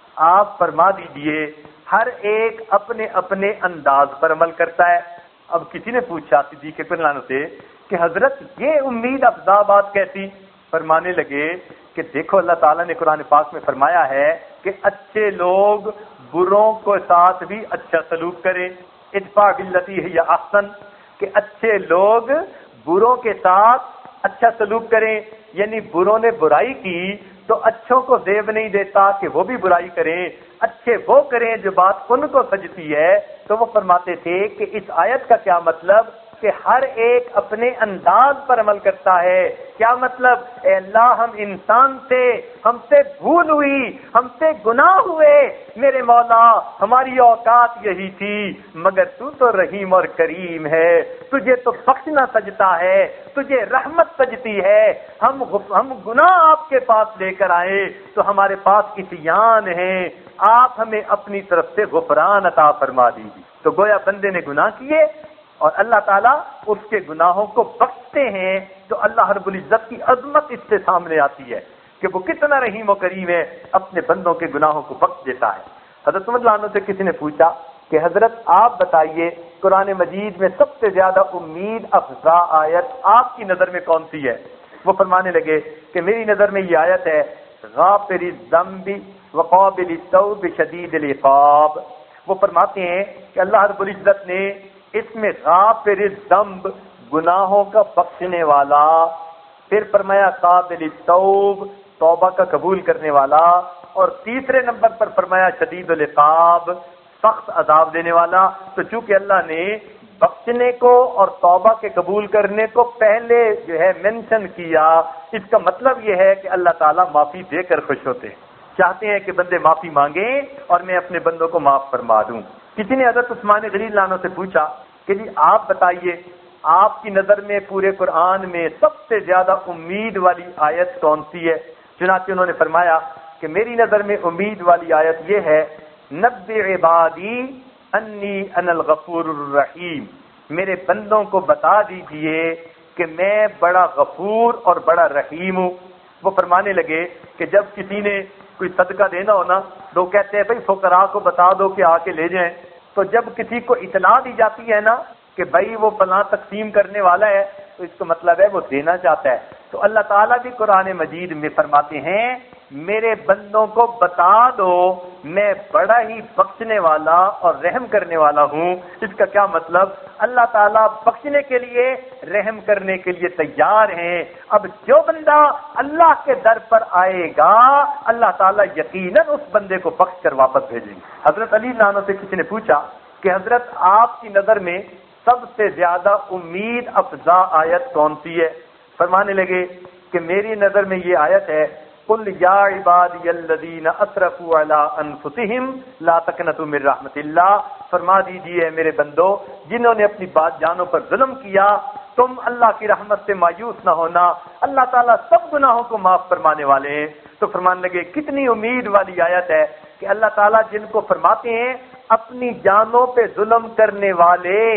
آپ فرما دیجئے ہر ایک اپنے اپنے انداز پر عمل کرتا ہے۔ اب کسی نے پوچھا صدیق اکبر سے کہ حضرت یہ امید افزا بات کیسی؟ فرمانے لگے کہ دیکھو اللہ تعالیٰ نے قرآن پاک میں فرمایا ہے کہ اچھے لوگ بروں کے ساتھ بھی اچھا سلوک کریں، ادفع باللتی ہی احسن، کہ اچھے لوگ بروں کے ساتھ اچھا سلوک کریں، یعنی بروں نے برائی کی تو اچھوں کو زیب نہیں دیتا کہ وہ بھی برائی کریں، اچھے وہ کریں جو بات ان کو سجتی ہے۔ تو وہ فرماتے تھے کہ اس آیت کا کیا مطلب کہ ہر ایک اپنے انداز پر عمل کرتا ہے۔ کیا مطلب؟ اے اللہ، ہم انسان تھے، ہم سے بھول ہوئی، ہم سے گناہ ہوئے، میرے مولا ہماری اوقات یہی تھی، مگر تو تو رحیم اور کریم ہے، تجھے تو بخشنا سجتا ہے، تجھے رحمت سجتی ہے، ہم گناہ آپ کے پاس لے کر آئے تو ہمارے پاس عصیان ہیں، آپ ہمیں اپنی طرف سے غفران عطا فرما دیجیے۔ تو گویا بندے نے گناہ کیے اور اللہ تعالیٰ اس کے گناہوں کو بخشتے ہیں، تو اللہ رب العزت کی عظمت اس سے سامنے آتی ہے کہ وہ کتنا رحیم و کریم ہے، اپنے بندوں کے گناہوں کو بخش دیتا ہے۔ حضرت عمر رضی اللہ عنہ سے کسی نے پوچھا کہ حضرت آپ بتائیے قرآن مجید میں سب سے زیادہ امید افزا آیت آپ کی نظر میں کون سی ہے؟ وہ فرمانے لگے کہ میری نظر میں یہ آیت ہے، غافر الذنب وقابل التوب شدید العقاب۔ وہ فرماتے ہیں کہ اللہ رب العزت نے اس میں غافر الذنب، گناہوں کا بخشنے والا، پھر فرمایا قابل التوب، توبہ کا قبول کرنے والا، اور تیسرے نمبر پر فرمایا شدید العقاب، سخت عذاب دینے والا۔ تو چونکہ اللہ نے بخشنے کو اور توبہ کے قبول کرنے کو پہلے جو ہے مینشن کیا، اس کا مطلب یہ ہے کہ اللہ تعالیٰ معافی دے کر خوش ہوتے ہیں، چاہتے ہیں کہ بندے معافی مانگیں اور میں اپنے بندوں کو معاف فرما دوں۔ کسی نے حضرت عثمان غنی اللہ عنہ سے پوچھا کہ جی آپ بتائیے آپ کی نظر میں پورے قرآن میں سب سے زیادہ امید والی آیت کون سی ہے؟ چنانچہ انہوں نے فرمایا کہ میری نظر میں امید والی آیت یہ ہے، نبئ عبادی انی انا الغفور الرحیم، میرے بندوں کو بتا دیجئے کہ میں بڑا غفور اور بڑا رحیم ہوں۔ وہ فرمانے لگے کہ جب کسی نے کوئی صدقہ دینا ہو نا، لوگ کہتے ہیں بھائی فقراء کو بتا دو کہ آ کے لے جائیں، تو جب کسی کو اطلاع دی جاتی ہے نا کہ بھائی وہ فلاں تقسیم کرنے والا ہے، تو اس کا مطلب ہے وہ دینا چاہتا ہے۔ تو اللہ تعالیٰ بھی قرآن مجید میں فرماتے ہیں میرے بندوں کو بتا دو میں بڑا ہی بخشنے والا اور رحم کرنے والا ہوں۔ اس کا کیا مطلب؟ اللہ تعالیٰ بخشنے کے لیے، رحم کرنے کے لیے تیار ہیں۔ اب جو بندہ اللہ کے در پر آئے گا اللہ تعالیٰ یقیناً اس بندے کو بخش کر واپس بھیجیں گے۔ حضرت علی عنہ سے کسی نے پوچھا کہ حضرت آپ کی نظر میں سب سے زیادہ امید افزا آیت کون سی ہے؟ فرمانے لگے کہ میری نظر میں یہ آیت ہے، قل یا عبادی الذین اسرفوا علی انفسہم لا تقنطوا من رحمت اللہ، فرما دیجئے میرے بندو جنہوں نے اپنی جانوں پر ظلم کیا تم اللہ کی رحمت سے مایوس نہ ہونا، اللہ تعالیٰ سب گناہوں کو معاف فرمانے والے ہیں۔ تو فرمانے لگے کتنی امید والی آیت ہے کہ اللہ تعالیٰ جن کو فرماتے ہیں اپنی جانوں پہ ظلم کرنے والے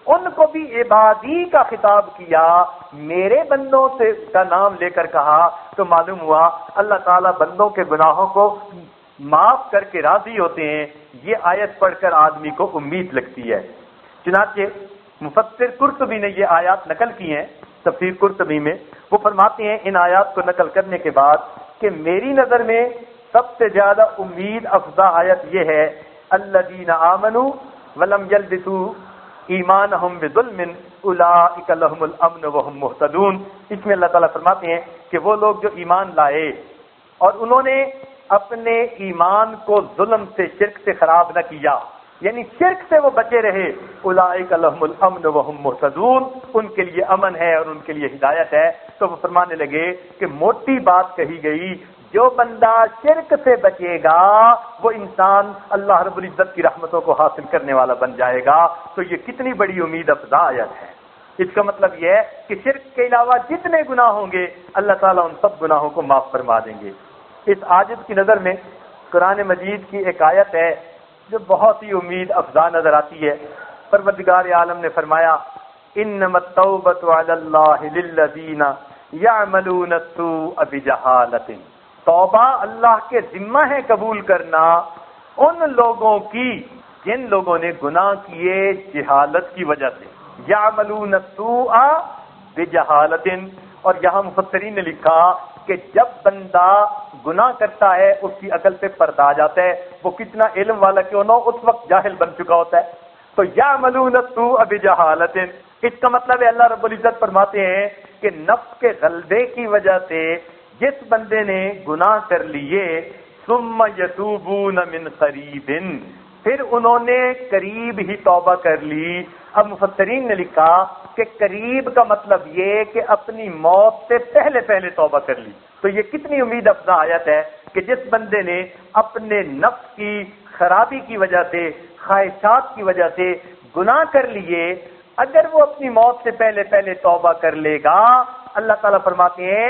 ان کو بھی عبادی کا خطاب کیا، میرے بندوں سے کا نام لے کر کہا، تو معلوم ہوا اللہ تعالیٰ بندوں کے گناہوں کو معاف کر کے راضی ہوتے ہیں۔ یہ آیت پڑھ کر آدمی کو امید لگتی ہے۔ چنانچہ مفسر قرطبی نے یہ آیات نقل کی ہیں تفسیر قرطبی میں، وہ فرماتے ہیں ان آیات کو نقل کرنے کے بعد کہ میری نظر میں سب سے زیادہ امید افزا آیت یہ ہے، الذین آمنوا ولم یلبسوا ایمانہم بظلم اولئک لہم الامن وہم مہتدون۔ اس میں اللہ تعالیٰ فرماتے ہیں کہ وہ لوگ جو ایمان لائے اور انہوں نے اپنے ایمان کو ظلم سے، شرک سے خراب نہ کیا، یعنی شرک سے وہ بچے رہے، اولئک لہم الامن وہم مہتدون، ان کے لیے امن ہے اور ان کے لیے ہدایت ہے۔ تو وہ فرمانے لگے کہ موٹی بات کہی گئی، جو بندہ شرک سے بچے گا وہ انسان اللہ رب العزت کی رحمتوں کو حاصل کرنے والا بن جائے گا۔ تو یہ کتنی بڑی امید افزا آیت ہے۔ اس کا مطلب یہ ہے کہ شرک کے علاوہ جتنے گناہ ہوں گے اللہ تعالیٰ ان سب گناہوں کو معاف فرما دیں گے۔ اس عاجز کی نظر میں قرآن مجید کی ایک آیت ہے جو بہت ہی امید افزا نظر آتی ہے۔ پروردگار عالم نے فرمایا، انما التوبۃ علی اللہ للذین یعملون السوء بجہالۃ، توبہ اللہ کے ذمہ ہے قبول کرنا ان لوگوں کی جن لوگوں نے گناہ کیے جہالت کی وجہ سے، یعملون السوء بجہالۃ۔ اور یہاں مفسرین نے لکھا کہ جب بندہ گناہ کرتا ہے اس کی عقل سے پردہ آ جاتا ہے، وہ کتنا علم والا کیوں نہ ہو اس وقت جاہل بن چکا ہوتا ہے۔ تو یعملون السوء بجہالۃ، اس کا مطلب ہے اللہ رب العزت فرماتے ہیں کہ نفس کے غلبے کی وجہ سے جس بندے نے گناہ کر لیے، ثم یتوبون من قریب، پھر انہوں نے قریب ہی توبہ کر لی۔ اب مفسرین نے لکھا کہ قریب کا مطلب یہ کہ اپنی موت سے پہلے پہلے توبہ کر لی۔ تو یہ کتنی امید افزا آیت ہے کہ جس بندے نے اپنے نفس کی خرابی کی وجہ سے، خواہشات کی وجہ سے گناہ کر لیے، اگر وہ اپنی موت سے پہلے پہلے توبہ کر لے گا، اللہ تعالیٰ فرماتے ہیں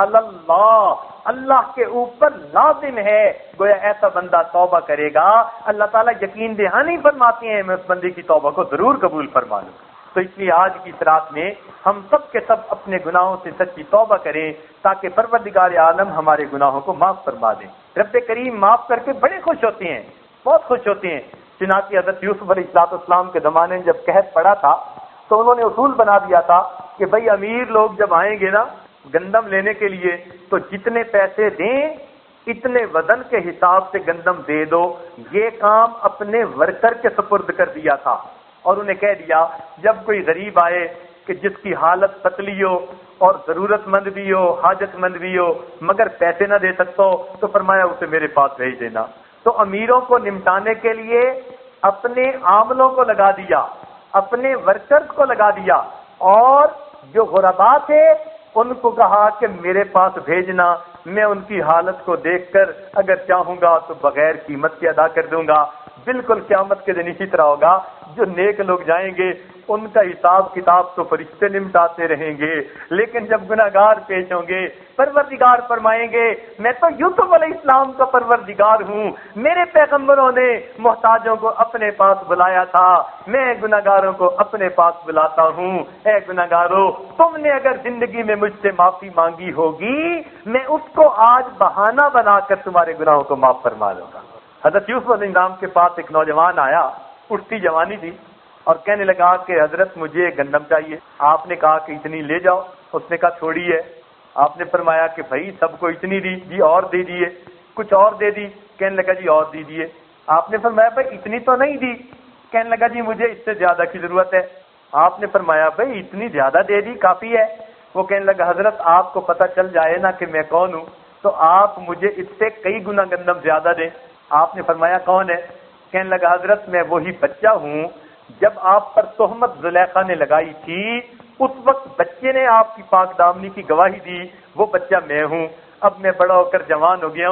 اللہ کے اوپر لازم ہے، گویا ایسا بندہ توبہ کرے گا، اللہ تعالیٰ یقین دہانی فرماتے ہیں میں اس بندے کی توبہ کو ضرور قبول فرما لوں۔ تو اس لیے آج کی اس رات میں ہم سب کے سب اپنے گناہوں سے سچی توبہ کریں تاکہ پروردگار عالم ہمارے گناہوں کو معاف فرما دیں۔ رب کریم معاف کر کے بڑے خوش ہوتے ہیں، بہت خوش ہوتے ہیں۔ چنانچہ حضرت یوسف علیہ السلام کے زمانے میں جب قحط پڑا تھا تو انہوں نے اصول بنا دیا تھا کہ بھئی امیر لوگ جب آئیں گے نا گندم لینے کے لیے تو جتنے پیسے دیں اتنے وزن کے حساب سے گندم دے دو۔ یہ کام اپنے ورکر کے سپرد کر دیا تھا اور انہیں کہہ دیا جب کوئی غریب آئے کہ جس کی حالت پتلی ہو اور ضرورت مند بھی ہو، حاجت مند بھی ہو، مگر پیسے نہ دے سکتا ہو، تو فرمایا اسے میرے پاس بھیج دینا۔ تو امیروں کو نمٹانے کے لیے اپنے عاملوں کو لگا دیا، اپنے ورکرز کو لگا دیا، اور جو غربا تھے ان کو کہا کہ میرے پاس بھیجنا، میں ان کی حالت کو دیکھ کر اگر چاہوں گا تو بغیر قیمت کے ادا کر دوں گا۔ بالکل قیامت کے دن اسی طرح ہوگا، جو نیک لوگ جائیں گے ان کا حساب کتاب تو فرشتے نمٹاتے رہیں گے، لیکن جب گناہگار پیش ہوں گے پروردگار فرمائیں گے میں تو یوسف علیہ السلام کا پروردگار ہوں، میرے پیغمبروں نے محتاجوں کو اپنے پاس بلایا تھا، میں گناہگاروں کو اپنے پاس بلاتا ہوں۔ اے گناہگاروں، تم نے اگر زندگی میں مجھ سے معافی مانگی ہوگی میں اس کو آج بہانہ بنا کر تمہارے گناہوں کو معاف فرما دوں گا۔ حضرت یوسف علیہ السلام کے پاس ایک نوجوان آیا، اٹھتی جوانی تھی، اور کہنے لگا کہ حضرت مجھے گندم چاہیے۔ آپ نے کہا کہ اتنی لے جاؤ، اس نے کہا تھوڑی ہے۔ آپ نے فرمایا کہ بھائی سب کو اتنی دی، جی اور دے دیے، کچھ اور دے دی، کہنے لگا جی اور دے دیے۔ آپ نے فرمایا بھائی اتنی تو نہیں دی، کہنے لگا جی مجھے اس سے زیادہ کی ضرورت ہے۔ آپ نے فرمایا بھائی اتنی زیادہ دے دی کافی ہے۔ وہ کہنے لگا حضرت آپ کو پتہ چل جائے نا کہ میں کون ہوں تو آپ مجھے اس سے کئی گنا گندم زیادہ دیں۔ آپ نے فرمایا کون ہے؟ کہنے لگا حضرت میں وہی بچہ ہوں جب آپ پر تہمت زلیخا نے لگائی تھی، اس وقت بچے نے آپ کی پاک دامنی کی گواہی دی، وہ بچہ میں ہوں۔ اب میں بڑا ہو کر جوان ہو گیا ہوں،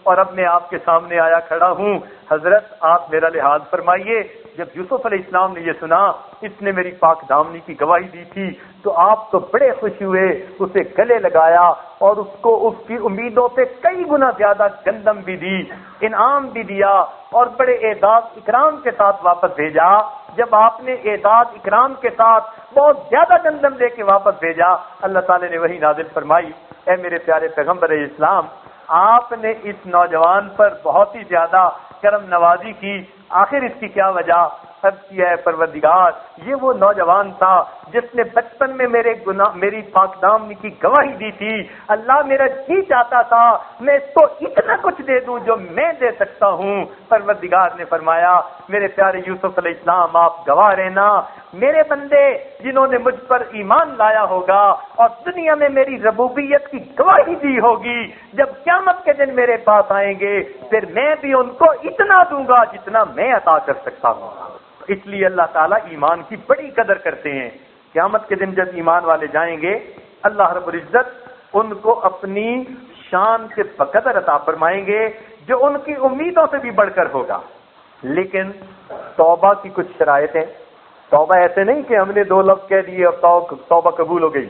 اور اب میں آپ کے سامنے آیا کھڑا ہوں، حضرت آپ میرا لحاظ فرمائیے۔ جب یوسف علیہ السلام نے یہ سنا اس نے میری پاک دامنی کی گواہی دی تھی تو آپ تو بڑے خوش ہوئے، اسے گلے لگایا اور اس کو اس کی امیدوں سے کئی گنا زیادہ گندم بھی دی، انعام بھی دیا اور بڑے اعزاز اکرام کے ساتھ واپس بھیجا۔ جب آپ نے اعزاز اکرام کے ساتھ بہت زیادہ گندم لے کے واپس بھیجا، اللہ تعالی نے وہی نازل فرمائی، اے میرے پیارے پیغمبر علیہ السلام، آپ نے اس نوجوان پر بہت ہی زیادہ کرم نوازی کی، آخر اس کی کیا وجہ؟ عرض کیا ہے پروردگار، یہ وہ نوجوان تھا جس نے بچپن میں میری پاک دامنی کی گواہی دی تھی۔ اللہ میرا جی چاہتا تھا میں اس کو اتنا کچھ دے دوں جو میں دے سکتا ہوں۔ پروردگار نے فرمایا میرے پیارے یوسف علیہ السلام آپ گواہ رہنا، میرے بندے جنہوں نے مجھ پر ایمان لایا ہوگا اور دنیا میں میری ربوبیت کی گواہی دی ہوگی، جب قیامت کے دن میرے پاس آئیں گے پھر میں بھی ان کو اتنا دوں گا جتنا میں عطا کر سکتا ہوں۔ اس لیے اللہ تعالیٰ ایمان کی بڑی قدر کرتے ہیں۔ قیامت کے دن جب ایمان والے جائیں گے اللہ رب العزت ان کو اپنی شان کے بقدر عطا فرمائیں گے جو ان کی امیدوں سے بھی بڑھ کر ہوگا۔ لیکن توبہ کی کچھ شرائط ہیں۔ توبہ ایسے نہیں کہ ہم نے 2 لفظ کہہ دیے اور توبہ قبول ہو گئی۔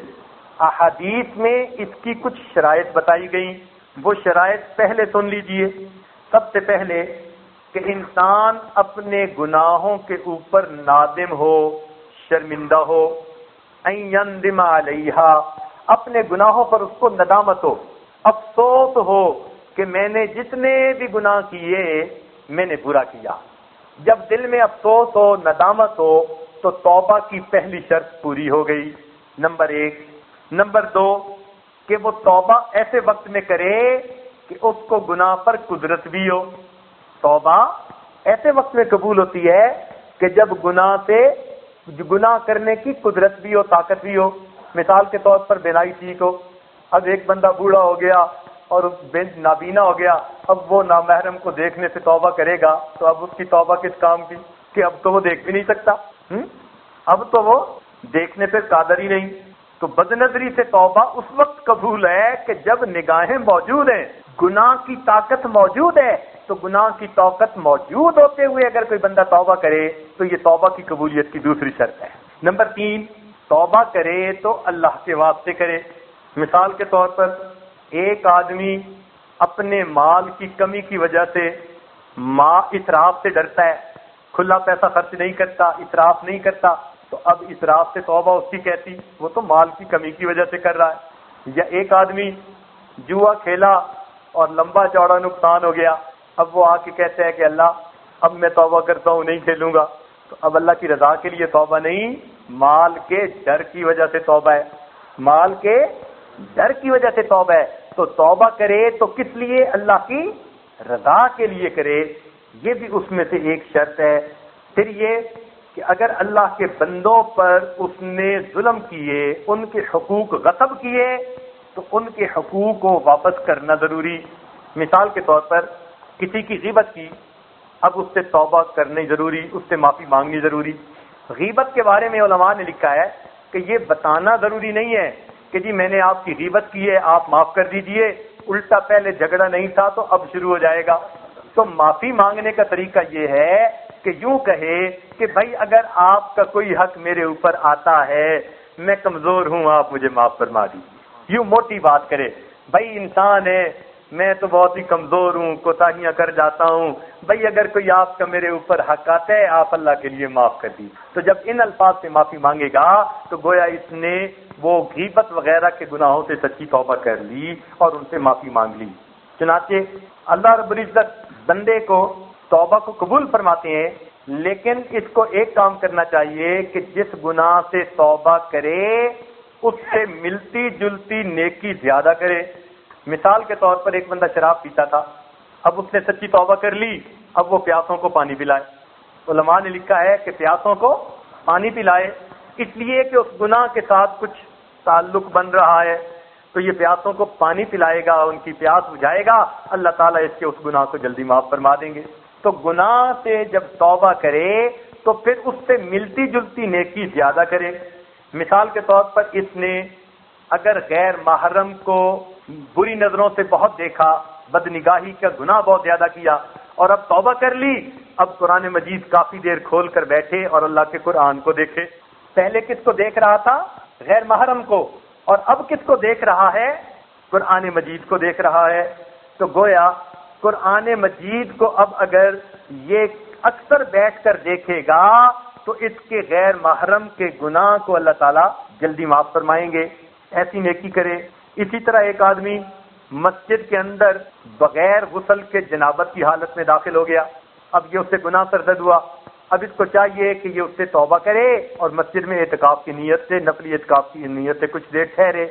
احادیث میں اس کی کچھ شرائط بتائی گئی، وہ شرائط پہلے سن لیجئے۔ سب سے پہلے کہ انسان اپنے گناہوں کے اوپر نادم ہو، شرمندہ ہو، ان یندم علیہا، اپنے گناہوں پر اس کو ندامت ہو، افسوس ہو کہ میں نے جتنے بھی گناہ کیے میں نے برا کیا۔ جب دل میں افسوس ہو، ندامت ہو تو توبہ کی پہلی شرط پوری ہو گئی، نمبر 1۔ نمبر 2 کہ وہ توبہ ایسے وقت میں کرے کہ اس کو گناہ پر قدرت بھی ہو۔ توبہ ایسے وقت میں قبول ہوتی ہے کہ جب گناہ کرنے کی قدرت بھی ہو، طاقت بھی ہو۔ مثال کے طور پر بینائی ٹھیک ہو، اب ایک بندہ بوڑھا ہو گیا اور نابینا ہو گیا، اب وہ نامحرم کو دیکھنے سے توبہ کرے گا تو اب اس کی توبہ کس کام کی کہ اب تو وہ دیکھ بھی نہیں سکتا، اب تو وہ دیکھنے پہ قادر ہی نہیں۔ تو بدنظری سے توبہ اس وقت قبول ہے کہ جب نگاہیں موجود ہیں، گناہ کی طاقت موجود ہے، تو گناہ کی طاقت موجود ہوتے ہوئے اگر کوئی بندہ توبہ کرے تو یہ توبہ کی قبولیت کی دوسری شرط ہے۔ نمبر 3 توبہ کرے تو اللہ کے واسطے کرے۔ مثال کے طور پر ایک آدمی اپنے مال کی کمی کی وجہ سے اسراف سے ڈرتا ہے، کھلا پیسہ خرچ نہیں کرتا، اسراف نہیں کرتا، تو اب اسراف سے توبہ اس کی کہتی، وہ تو مال کی کمی کی وجہ سے کر رہا ہے۔ یا ایک آدمی جوا کھیلا اور لمبا چوڑا نقصان ہو گیا، اب وہ آ کے کہتا ہے کہ اللہ اب میں توبہ کرتا ہوں، نہیں کھیلوں گا، تو اب اللہ کی رضا کے لیے توبہ نہیں، مال کے ڈر کی وجہ سے توبہ ہے، مال کے ڈر کی وجہ سے توبہ ہے۔ تو توبہ کرے تو کس لیے؟ اللہ کی رضا کے لیے کرے، یہ بھی اس میں سے ایک شرط ہے۔ پھر یہ کہ اگر اللہ کے بندوں پر اس نے ظلم کیے، ان کے حقوق غصب کیے، تو ان کے حقوق کو واپس کرنا ضروری۔ مثال کے طور پر کسی کی غیبت کی، اب اس سے توبہ کرنی ضروری، اس سے معافی مانگنی ضروری۔ غیبت کے بارے میں علماء نے لکھا ہے کہ یہ بتانا ضروری نہیں ہے کہ جی میں نے آپ کی غیبت کی ہے آپ معاف کر دیجئے، الٹا پہلے جھگڑا نہیں تھا تو اب شروع ہو جائے گا۔ تو معافی مانگنے کا طریقہ یہ ہے کہ یوں کہے کہ بھائی اگر آپ کا کوئی حق میرے اوپر آتا ہے، میں کمزور ہوں، آپ مجھے معاف فرما دیجیے، یوں موٹی بات کرے، بھائی انسان ہے، میں تو بہت ہی کمزور ہوں، کوتاہیاں کر جاتا ہوں، بھائی اگر کوئی آپ کا میرے اوپر حق آتا ہے آپ اللہ کے لیے معاف کر دیجیے۔ تو جب ان الفاظ سے معافی مانگے گا تو گویا اس نے وہ غیبت وغیرہ کے گناہوں سے سچی توبہ کر لی اور ان سے معافی مانگ لی۔ چنانچہ اللہ رب العزت بندے کو توبہ کو قبول فرماتے ہیں، لیکن اس کو ایک کام کرنا چاہیے کہ جس گناہ سے توبہ کرے اس سے ملتی جلتی نیکی زیادہ کرے۔ مثال کے طور پر ایک بندہ شراب پیتا تھا، اب اس نے سچی توبہ کر لی، اب وہ پیاسوں کو پانی پلائے۔ علماء نے لکھا ہے کہ پیاسوں کو پانی پلائے اس لیے کہ اس گناہ کے ساتھ کچھ تعلق بن رہا ہے، تو یہ پیاسوں کو پانی پلائے گا، ان کی پیاس بجھائے گا، اللہ تعالیٰ اس کے اس گناہ کو جلدی معاف فرما دیں گے۔ تو گناہ سے جب توبہ کرے تو پھر اس سے ملتی جلتی نیکی زیادہ کرے۔ مثال کے طور پر اس نے اگر غیر محرم کو بری نظروں سے بہت دیکھا بدنگاہی کا گناہ بہت زیادہ کیا اور اب توبہ کر لی، اب قرآن مجید کافی دیر کھول کر بیٹھے اور اللہ کے قرآن کو دیکھے۔ پہلے کس کو دیکھ رہا تھا؟ غیر محرم کو، اور اب کس کو دیکھ رہا ہے؟ قرآن مجید کو دیکھ رہا ہے۔ تو گویا قرآن مجید کو اب اگر یہ اکثر بیٹھ کر دیکھے گا تو اس کے غیر محرم کے گناہ کو اللہ تعالیٰ جلدی معاف فرمائیں گے، ایسی نیکی کرے۔ اسی طرح ایک آدمی مسجد کے اندر بغیر غسل کے جنابت کی حالت میں داخل ہو گیا، اب یہ اس سے گناہ سرزد ہوا، اب اس کو چاہیے کہ یہ اس سے توبہ کرے اور مسجد میں اعتکاف کی نیت سے، نفلی اعتکاف کی نیت سے کچھ دیر ٹھہرے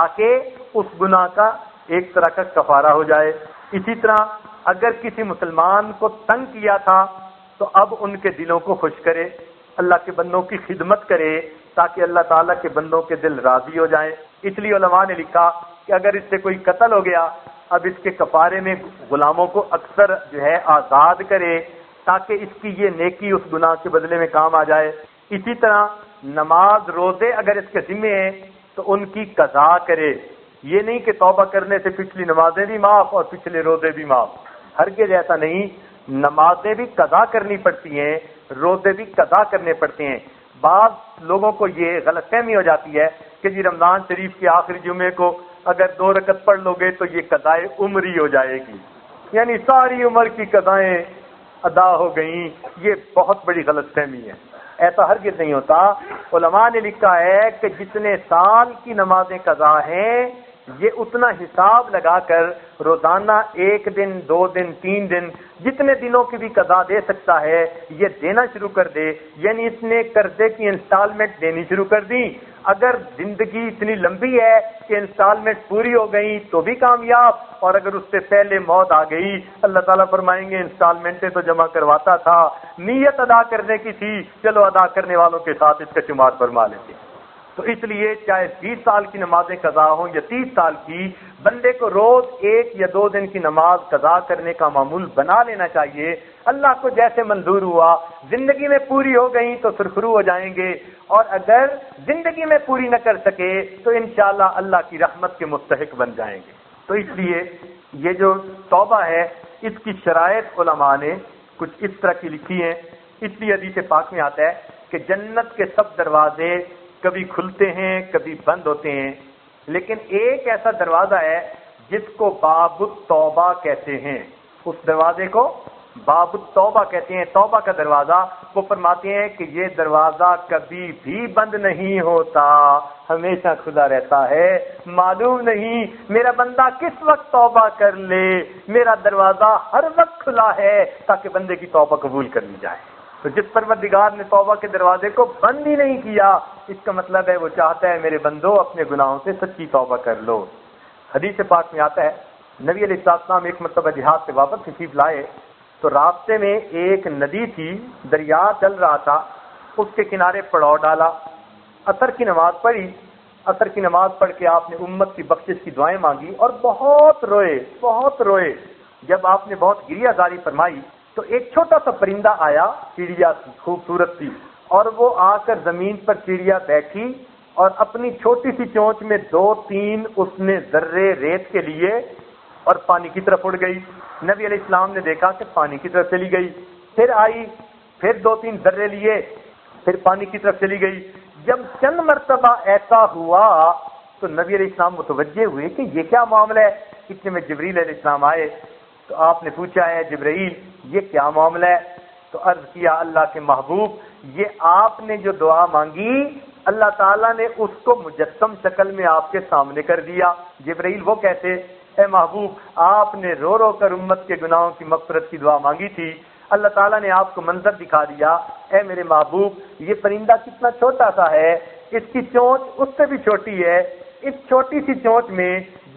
تاکہ اس گناہ کا ایک طرح کا کفارہ ہو جائے۔ اسی طرح اگر کسی مسلمان کو تنگ کیا تھا تو اب ان کے دلوں کو خوش کرے، اللہ کے بندوں کی خدمت کرے تاکہ اللہ تعالیٰ کے بندوں کے دل راضی ہو جائیں۔ اس لیے علماء نے لکھا کہ اگر اس سے کوئی قتل ہو گیا، اب اس کے کفارے میں غلاموں کو اکثر جو ہے آزاد کرے تاکہ اس کی یہ نیکی اس گناہ کے بدلے میں کام آ جائے۔ اسی طرح نماز روزے اگر اس کے ذمے ہیں تو ان کی قضا کرے، یہ نہیں کہ توبہ کرنے سے پچھلی نمازیں بھی معاف اور پچھلے روزے بھی معاف، ہرگز ایسا نہیں، نمازیں بھی قضا کرنی پڑتی ہیں، روزے بھی قضا کرنے پڑتے ہیں۔ بعض لوگوں کو یہ غلط فہمی ہو جاتی ہے کہ جی رمضان شریف کے آخری جمعے کو اگر 2 رکعت پڑھ لو گے تو یہ قضائے عمری ہو جائے گی، یعنی ساری عمر کی قضائیں ادا ہو گئیں، یہ بہت بڑی غلط فہمی ہے، ایسا ہرگز نہیں ہوتا۔ علماء نے لکھا ہے کہ جتنے سال کی نمازیں قضا ہیں یہ اتنا حساب لگا کر روزانہ 1 دن 2 دن 3 دن جتنے دنوں کی بھی قضا دے سکتا ہے یہ دینا شروع کر دے، یعنی اس نے قرضے کی انسٹالمنٹ دینی شروع کر دی۔ اگر زندگی اتنی لمبی ہے کہ انسٹالمنٹ پوری ہو گئی تو بھی کامیاب، اور اگر اس سے پہلے موت آ گئی اللہ تعالیٰ فرمائیں گے انسٹالمنٹیں تو جمع کرواتا تھا، نیت ادا کرنے کی تھی، چلو ادا کرنے والوں کے ساتھ اس کا شمار فرما لیتے۔ تو اس لیے چاہے 20 سال کی نمازیں قضا ہوں یا 30 سال کی، بندے کو روز 1 یا 2 دن کی نماز قضا کرنے کا معمول بنا لینا چاہیے۔ اللہ کو جیسے منظور ہوا، زندگی میں پوری ہو گئی تو سرخرو ہو جائیں گے، اور اگر زندگی میں پوری نہ کر سکے تو انشاءاللہ اللہ کی رحمت کے مستحق بن جائیں گے۔ تو اس لیے یہ جو توبہ ہے اس کی شرائط علماء نے کچھ اس طرح کی لکھی ہیں۔ اس لیے حدیث پاک میں آتا ہے کہ جنت کے سب دروازے کبھی کھلتے ہیں کبھی بند ہوتے ہیں، لیکن ایک ایسا دروازہ ہے جس کو باب التوبہ کہتے ہیں، اس دروازے کو باب التوبہ کہتے ہیں، توبہ کا دروازہ۔ وہ فرماتے ہیں کہ یہ دروازہ کبھی بھی بند نہیں ہوتا، ہمیشہ کھلا رہتا ہے، معلوم نہیں میرا بندہ کس وقت توبہ کر لے، میرا دروازہ ہر وقت کھلا ہے تاکہ بندے کی توبہ قبول کر لی جائے۔ تو جس پروردگار نے توبہ کے دروازے کو بند ہی نہیں کیا، اس کا مطلب ہے وہ چاہتا ہے میرے بندو اپنے گناہوں سے سچی توبہ کر لو۔ حدیث پاک میں آتا ہے نبی علیہ السلام ایک مرتبہ جہاد سے واپس تشریف لائے تو راستے میں ایک ندی تھی، دریا چل رہا تھا، اس کے کنارے پڑاؤ ڈالا، عصر کی نماز پڑھی، عصر کی نماز پڑھ کے آپ نے امت کی بخشش کی دعائیں مانگی اور بہت روئے۔ جب آپ نے بہت گریہ زاری فرمائی تو ایک چھوٹا سا پرندہ آیا، چڑیا تھی، خوبصورت تھی، اور وہ آ کر زمین پر چڑیا بیٹھی اور اپنی چھوٹی سی چونچ میں 2-3 اس نے ذرے ریت کے لیے اور پانی کی طرف اڑ گئی۔ نبی علیہ السلام نے دیکھا کہ پانی کی طرف چلی گئی، پھر آئی، پھر 2-3 ذرے لیے، پھر پانی کی طرف چلی گئی۔ جب چند مرتبہ ایسا ہوا تو نبی علیہ السلام متوجہ ہوئے کہ یہ کیا معاملہ ہے۔ اتنے میں جبریل علیہ السلام آئے تو آپ نے پوچھا ہے جبرائیل یہ کیا معاملہ ہے؟ تو عرض کیا اللہ کے محبوب یہ آپ نے جو دعا مانگی اللہ تعالیٰ نے اس کو مجسم شکل میں آپ کے سامنے کر دیا۔ جبرائیل وہ کہتے اے محبوب آپ نے رو رو کر امت کے گناہوں کی مغفرت کی دعا مانگی تھی، اللہ تعالیٰ نے آپ کو منظر دکھا دیا، اے میرے محبوب یہ پرندہ کتنا چھوٹا سا ہے، اس کی چونچ اس سے بھی چھوٹی ہے، اس چھوٹی سی چونچ میں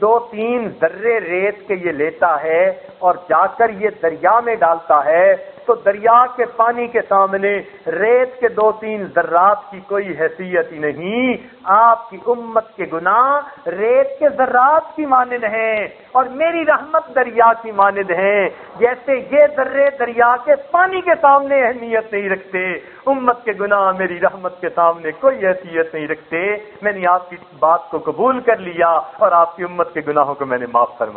2-3 ذرے ریت کے یہ لیتا ہے اور جا کر یہ دریا میں ڈالتا ہے، تو دریا کے پانی کے سامنے ریت کے 2-3 ذرات کی کوئی حیثیت ہی نہیں۔ آپ کی امت کے گناہ ریت کے ذرات کی مانند ہیں اور میری رحمت دریا کی مانند ہیں، جیسے یہ ذرے دریا کے پانی کے سامنے اہمیت نہیں رکھتے، امت کے گناہ میری رحمت کے سامنے کوئی حیثیت نہیں رکھتے۔ میں نے آپ کی بات کو قبول کر لیا اور آپ کی امت کے گناہوں کو میں نے معاف فرما دیا۔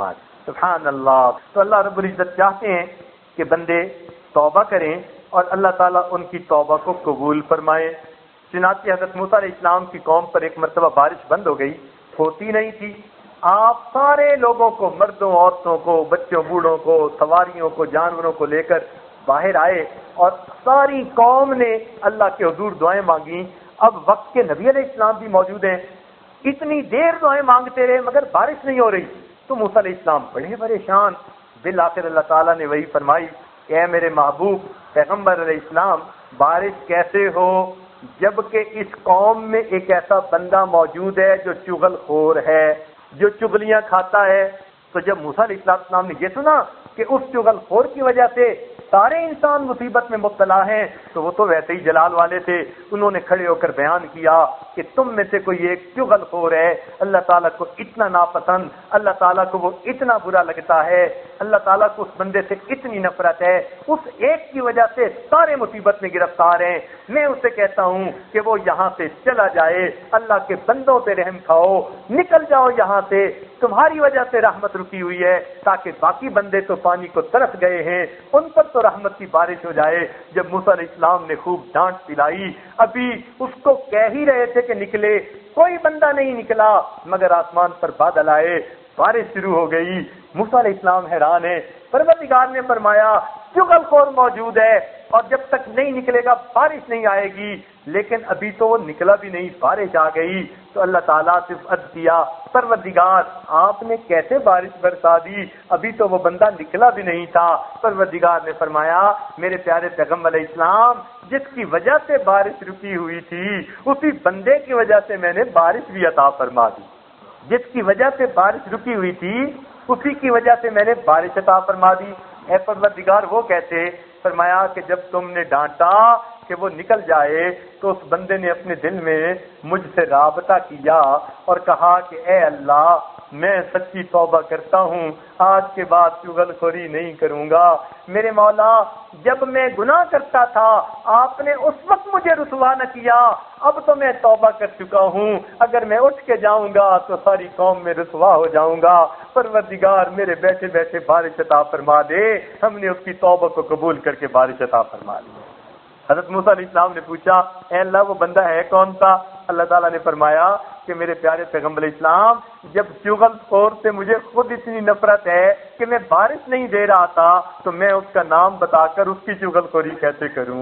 سبحان اللہ. تو اللہ رب العزت چاہتے ہیں کہ بندے توبہ کریں اور اللہ تعالیٰ ان کی توبہ کو قبول فرمائے. چنانچہ حضرت موسیٰ علیہ السلام کی قوم پر ایک مرتبہ بارش بند ہو گئی، ہوتی نہیں تھی. آپ سارے لوگوں کو، مردوں عورتوں کو، بچوں بوڑھوں کو، سواریوں کو، جانوروں کو لے کر باہر آئے اور ساری قوم نے اللہ کے حضور دعائیں مانگی. اب وقت کے نبی علیہ السلام بھی موجود ہیں، اتنی دیر دعائیں مانگتے رہے مگر بارش نہیں ہو رہی. تو موسیٰ علیہ السلام بڑے پریشان. بالآخر اللہ تعالیٰ نے وہی فرمائی کہ اے میرے محبوب پیغمبر علیہ السلام، بارش کیسے ہو جبکہ اس قوم میں ایک ایسا بندہ موجود ہے جو چغل خور ہے، جو چغلیاں کھاتا ہے. تو جب موسیٰ علیہ السلام نے یہ سنا کہ اس چغل خور کی وجہ سے سارے انسان مصیبت میں مبتلا ہیں، تو وہ تو ویسے ہی جلال والے تھے، انہوں نے کھڑے ہو کر بیان کیا کہ تم میں سے کوئی ایک چغل خور ہے، اللہ تعالیٰ کو اتنا ناپسند، اللہ تعالیٰ کو وہ اتنا برا لگتا ہے، اللہ تعالیٰ کو اس بندے سے اتنی نفرت ہے، اس ایک کی وجہ سے سارے مصیبت میں گرفتار ہیں. میں اسے کہتا ہوں کہ وہ یہاں سے چلا جائے، اللہ کے بندوں پہ رحم کھاؤ، نکل جاؤ یہاں سے، تمہاری وجہ سے رحمت رکی ہوئی ہے، تاکہ باقی بندے تو پانی کو ترس گئے ہیں، ان پر تو رحمت کی بارش ہو جائے. جب موسیٰ علیہ السلام نے خوب ڈانٹ پلائی، ابھی اس کو کہہ ہی رہے تھے کہ نکلے، کوئی بندہ نہیں نکلا مگر آسمان پر بادل آئے، بارش شروع ہو گئی. موسیٰ علیہ السلام حیران ہے. پروردگار نے فرمایا چغل خور موجود ہے اور جب تک نہیں نکلے گا بارش نہیں آئے گی. لیکن ابھی تو وہ نکلا بھی نہیں، بارش آ گئی. تو اللہ تعالیٰ سے عرض کیا پروردگار آپ نے کیسے بارش برسا دی، ابھی تو وہ بندہ نکلا بھی نہیں تھا. پروردگار نے فرمایا میرے پیارے پیغمبر علیہ السلام، جس کی وجہ سے بارش رکی ہوئی تھی اسی بندے کی وجہ سے میں نے بارش بھی عطا فرما دی. جس کی وجہ سے بارش رکی ہوئی تھی اسی کی وجہ سے میں نے بارش عطا فرما دی. اے پروردگار وہ کیسے؟ فرمایا کہ جب تم نے ڈانٹا کہ وہ نکل جائے تو اس بندے نے اپنے دل میں مجھ سے رابطہ کیا اور کہا کہ اے اللہ میں سچی توبہ کرتا ہوں، آج کے بعد چغل خوری نہیں کروں گا. میرے مولا جب میں گناہ کرتا تھا آپ نے اس وقت مجھے رسوا نہ کیا، اب تو میں توبہ کر چکا ہوں، اگر میں اٹھ کے جاؤں گا تو ساری قوم میں رسوا ہو جاؤں گا. پروردگار میرے بیٹھے بیٹھے بارش عطا فرما دے. ہم نے اس کی توبہ کو قبول کر کے بارش عطا فرما دی. حضرت موسیٰ علیہ السلام نے پوچھا اے اللہ وہ بندہ ہے کون تھا؟ اللہ تعالیٰ نے فرمایا کہ میرے پیارے پیغمبر علیہ السلام جب چغل خور سے مجھے خود اتنی نفرت ہے کہ میں بارش نہیں دے رہا تھا تو میں اس کا نام بتا کر اس کی چغل خوری کیسے کروں؟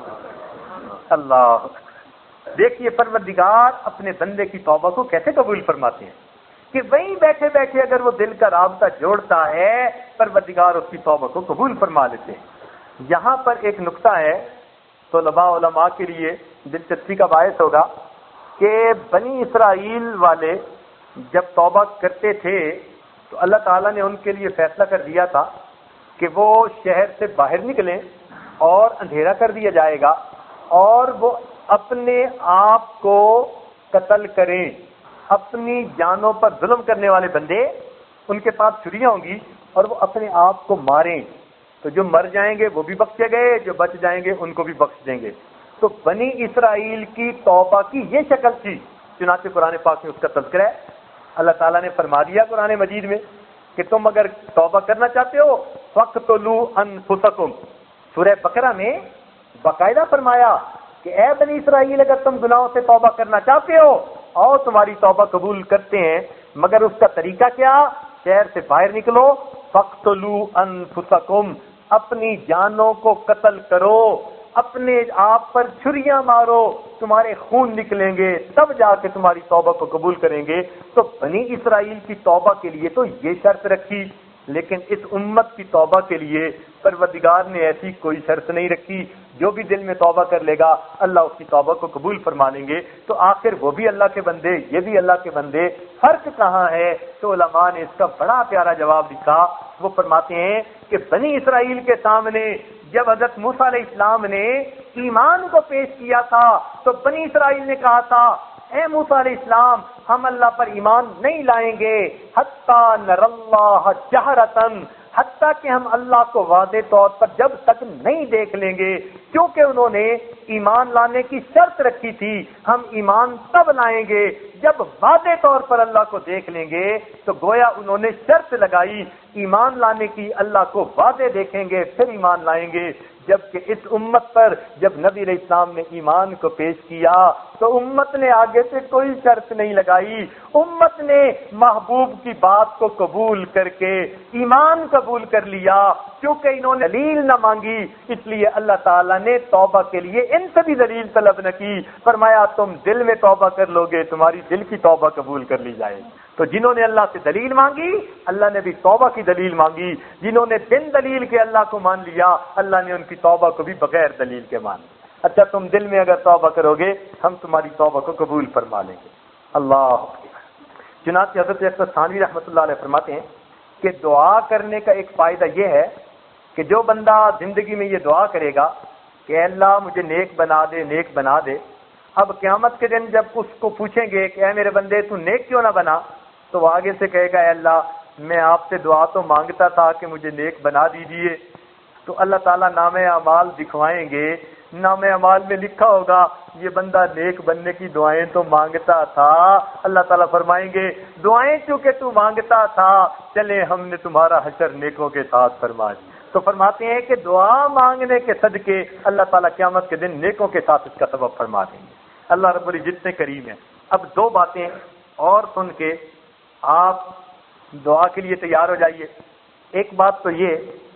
اللہ دیکھیے پروردگار اپنے بندے کی توبہ کو کیسے قبول فرماتے ہیں کہ وہیں بیٹھے بیٹھے اگر وہ دل کا رابطہ جوڑتا ہے پروردگار اس کی توبہ کو قبول فرما لیتے ہیں. یہاں پر ایک نقطہ ہے طلباء علماء کے لیے دلچسپی کا باعث ہوگا کہ بنی اسرائیل والے جب توبہ کرتے تھے تو اللہ تعالیٰ نے ان کے لیے فیصلہ کر دیا تھا کہ وہ شہر سے باہر نکلیں اور اندھیرا کر دیا جائے گا اور وہ اپنے آپ کو قتل کریں. اپنی جانوں پر ظلم کرنے والے بندے ان کے پاس چھریاں ہوں گی اور وہ اپنے آپ کو ماریں، تو جو مر جائیں گے وہ بھی بخشے گئے، جو بچ جائیں گے ان کو بھی بخش دیں گے. تو بنی اسرائیل کی توبہ کی یہ شکل تھی. چنانچہ قرآن پاک میں اس کا تذکرہ ہے. اللہ تعالیٰ نے فرما دیا قرآن مجید میں کہ تم اگر توبہ کرنا چاہتے ہو فَاقْتُلُوا أَنفُسَكُمْ. سورہ بقرہ میں باقاعدہ فرمایا کہ اے بنی اسرائیل اگر تم گناہوں سے توبہ کرنا چاہتے ہو اور تمہاری توبہ قبول کرتے ہیں، مگر اس کا طریقہ کیا؟ شہر سے باہر نکلو، فَاقْتُلُوا أَنفُسَكُمْ، اپنی جانوں کو قتل کرو، اپنے آپ پر چھریاں مارو، تمہارے خون نکلیں گے تب جا کے تمہاری توبہ کو قبول کریں گے. تو بنی اسرائیل کی توبہ کے لیے تو یہ شرط رکھی، لیکن اس امت کی توبہ کے لیے پروردگار نے ایسی کوئی شرط نہیں رکھی. جو بھی دل میں توبہ کر لے گا اللہ اس کی توبہ کو قبول فرما لیں گے. تو آخر وہ بھی اللہ کے بندے یہ بھی اللہ کے بندے، فرق کہاں ہے؟ تو علماء نے اس کا بڑا پیارا جواب لکھا. وہ فرماتے ہیں کہ بنی اسرائیل کے سامنے جب حضرت موسیٰ علیہ السلام نے ایمان کو پیش کیا تھا تو بنی اسرائیل نے کہا تھا اے موسیٰ علیہ السلام ہم اللہ پر ایمان نہیں لائیں گے حتیٰ نر اللہ جہرتن، حتیٰ کہ ہم اللہ کو واضح طور پر جب تک نہیں دیکھ لیں گے. کیونکہ انہوں نے ایمان لانے کی شرط رکھی تھی، ہم ایمان تب لائیں گے جب واضح طور پر اللہ کو دیکھ لیں گے. تو گویا انہوں نے شرط لگائی ایمان لانے کی اللہ کو وعدے دیکھیں گے پھر ایمان لائیں گے، جبکہ اس امت پر جب نبی علیہ السلام نے ایمان کو پیش کیا تو امت نے آگے سے کوئی شرط نہیں لگائی، امت نے محبوب کی بات کو قبول کر کے ایمان قبول کر لیا، کیونکہ انہوں نے دلیل نہ مانگی، اس لیے اللہ تعالیٰ نے توبہ کے لیے ان سے بھی دلیل طلب نہ کی، فرمایا تم دل میں توبہ کر لو گے تمہاری دل کی توبہ قبول کر لی جائے گی۔ تو جنہوں نے اللہ سے دلیل مانگی اللہ نے بھی توبہ کی دلیل مانگی، جنہوں نے بن دلیل کے اللہ کو مان لیا اللہ نے ان کی توبہ کو بھی بغیر دلیل کے مان لیا۔ اچھا تم دل میں اگر توبہ کرو گے ہم تمہاری توبہ کو قبول فرما لیں گے۔ اللہ چنانچہ حضرت اکثر ثانوی رحمۃ اللہ علیہ فرماتے ہیں کہ دعا کرنے کا ایک فائدہ یہ ہے کہ جو بندہ زندگی میں یہ دعا کرے گا کہ اے اللہ مجھے نیک بنا دے، نیک بنا دے، اب قیامت کے دن جب اس کو پوچھیں گے کہ اے میرے بندے تو نیک کیوں نہ بنا، تو وہ آگے سے کہے گا اے اللہ میں آپ سے دعا تو مانگتا تھا کہ مجھے نیک بنا دیجیے، تو اللہ تعالیٰ نام اعمال دکھوائیں گے، نام اعمال میں لکھا ہوگا یہ بندہ نیک بننے کی دعائیں تو مانگتا تھا، اللہ تعالیٰ فرمائیں گے دعائیں چونکہ تو مانگتا تھا چلے ہم نے تمہارا حشر نیکوں کے ساتھ فرما دیا۔ تو فرماتے ہیں کہ دعا مانگنے کے صدقے اللہ تعالیٰ قیامت کے دن نیکوں کے ساتھ اس کا سبب فرما دیں گے۔ اللہ رب العزت نے کریم ہے۔ اب دو باتیں اور سن کے آپ دعا کے لیے تیار ہو جائیے۔ ایک بات تو یہ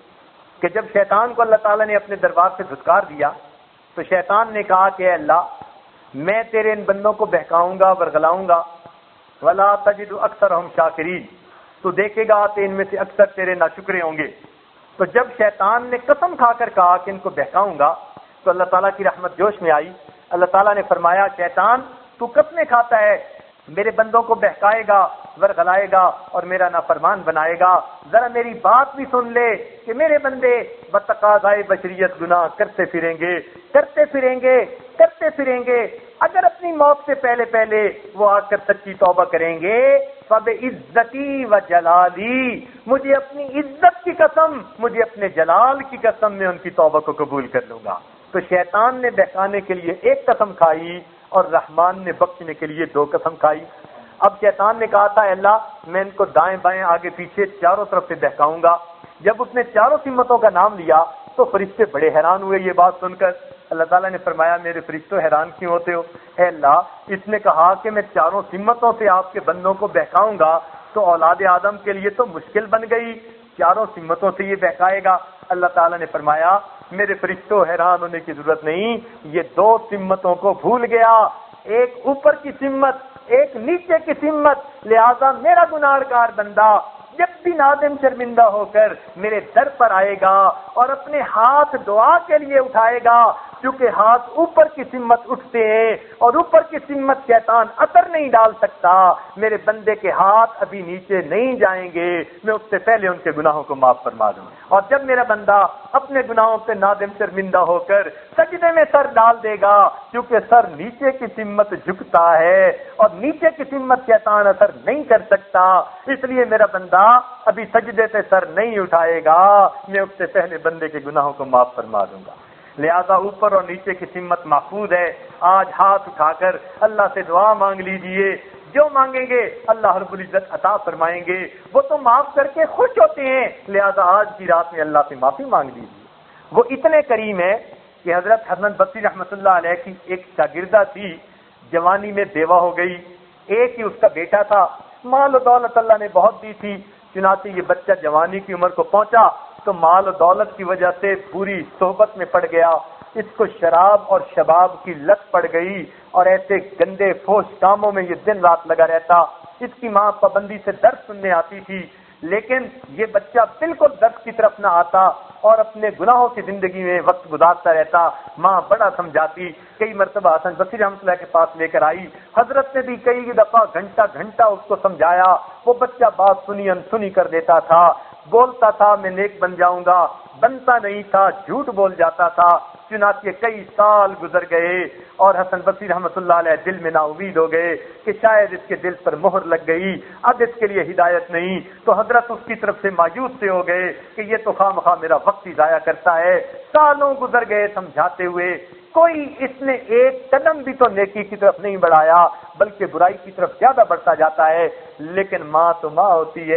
کہ جب شیطان کو اللہ تعالیٰ نے اپنے دربار سے دھتکار دیا تو شیطان نے کہا کہ اے اللہ میں تیرے ان بندوں کو بہکاؤں گا ورغلاؤں گا، ولا تجد اکثرہم شاکرین، تو دیکھے گا کہ ان میں سے اکثر تیرے ناشکرے ہوں گے۔ تو جب شیطان نے قسم کھا کر کہا کہ ان کو بہکاؤں گا تو اللہ تعالیٰ کی رحمت جوش میں آئی، اللہ تعالیٰ نے فرمایا شیطان تو قسمیں کھاتا ہے، میرے بندوں کو بہکائے گا ورغلائے گا اور میرا نافرمان بنائے گا، ذرا میری بات بھی سن لے کہ میرے بندے بتقاضائے بشریت گناہ کرتے پھریں گے کرتے پھریں گے کرتے پھریں گے، اگر اپنی موت سے پہلے پہلے وہ آ کر سچی توبہ کریں گے فَبِعِزَّتِي وَجَلَالِي، مجھے اپنی عزت کی قسم مجھے اپنے جلال کی قسم میں ان کی توبہ کو قبول کر لوں گا۔ تو شیطان نے بہکانے کے لیے ایک قسم کھائی اور رحمان نے بخشنے کے لیے دو قسم کھائی۔ اب شیطان نے کہا تھا اے اللہ میں ان کو دائیں بائیں آگے پیچھے چاروں طرف سے بہکاؤں گا، جب اس نے چاروں سمتوں کا نام لیا تو فرشتے بڑے حیران ہوئے یہ بات سن کر۔ اللہ تعالیٰ نے فرمایا میرے فرشتوں حیران کیوں ہوتے ہو؟ اے اللہ اس نے کہا کہ میں چاروں سمتوں سے آپ کے بندوں کو بہکاؤں گا تو اولاد آدم کے لیے تو مشکل بن گئی، چاروں سمتوں سے یہ بہکائے گا۔ اللہ تعالیٰ نے فرمایا میرے فرشتوں حیران ہونے کی ضرورت نہیں، یہ دو سمتوں کو بھول گیا، ایک اوپر کی سمت ایک نیچے کی سمت، لہذا میرا گناہگار بندہ جب بھی نادم شرمندہ ہو کر میرے در پر آئے گا اور اپنے ہاتھ دعا کے لیے اٹھائے گا، کیونکہ ہاتھ اوپر کی سمت اٹھتے ہیں اور اوپر کی سمت شیطان اثر نہیں ڈال سکتا، میرے بندے کے ہاتھ ابھی نیچے نہیں جائیں گے، میں اس سے پہلے ان کے گناہوں کو معاف فرما دوں۔ اور جب میرا بندہ اپنے گناہوں سے نادم شرمندہ ہو کر سجدے میں سر ڈال دے گا، کیونکہ سر نیچے کی سمت جھکتا ہے اور نیچے کی سمت شیطان اثر نہیں کر سکتا، اس لیے میرا بندہ ابھی سجدے سے سر نہیں اٹھائے گا، میں اس سے پہلے بندے کے گناہوں کو معاف فرما دوں گا۔ لہذا اوپر اور نیچے کی سمت محفوظ ہے۔ آج ہاتھ اٹھا کر اللہ سے دعا مانگ لیجئے، جو مانگیں گے اللہ رب العزت عطا فرمائیں گے، وہ تو معاف کر کے خوش ہوتے ہیں، لہذا آج کی رات میں اللہ سے معافی مانگ لیجیے۔ وہ اتنے کریم ہے کہ حضرت حسن بصری رحمۃ اللہ علیہ کی ایک شاگردہ تھی، جوانی میں بیوہ ہو گئی، ایک ہی اس کا بیٹا تھا، مال و دولت اللہ نے بہت دی تھی، چنانچہ یہ بچہ جوانی کی عمر کو پہنچا تو مال و دولت کی وجہ سے پوری صحبت میں پڑ گیا، اس کو شراب اور شباب کی لت پڑ گئی اور ایسے گندے فوش کاموں میں یہ دن رات لگا رہتا۔ اس کی ماں پابندی سے درس سننے آتی تھی، لیکن یہ بچہ بالکل درس کی طرف نہ آتا اور اپنے گناہوں کی زندگی میں وقت گزارتا رہتا۔ ماں بڑا سمجھاتی، کئی مرتبہ حسن بصری رحمۃ اللہ کے پاس لے کر آئی، حضرت نے بھی کئی دفعہ گھنٹہ اس کو سمجھایا، وہ بچہ بات سنی انسنی کر دیتا تھا، بولتا تھا میں نیک بن جاؤں گا، بنتا نہیں تھا، جھوٹ بول جاتا تھا۔ چنانچہ کئی سال گزر گئے اور حسن بصری رحمۃ اللہ علیہ دل میں نا امید ہو گئے کہ شاید اس کے دل پر مہر لگ گئی، اب اس کے لیے ہدایت نہیں، تو حضرت اس کی طرف سے مایوس سے ہو گئے کہ یہ تو خواہ مخواہ میرا وقت ہی ضائع کرتا ہے۔ سالوں گزر گئے سمجھاتے ہوئے، کوئی اس نے ایک قدم بھی تو نیکی کی طرف نہیں بڑھایا، بلکہ برائی کی طرف زیادہ بڑھتا جاتا ہے۔ لیکن ماں تو ماں ہوتی ہے،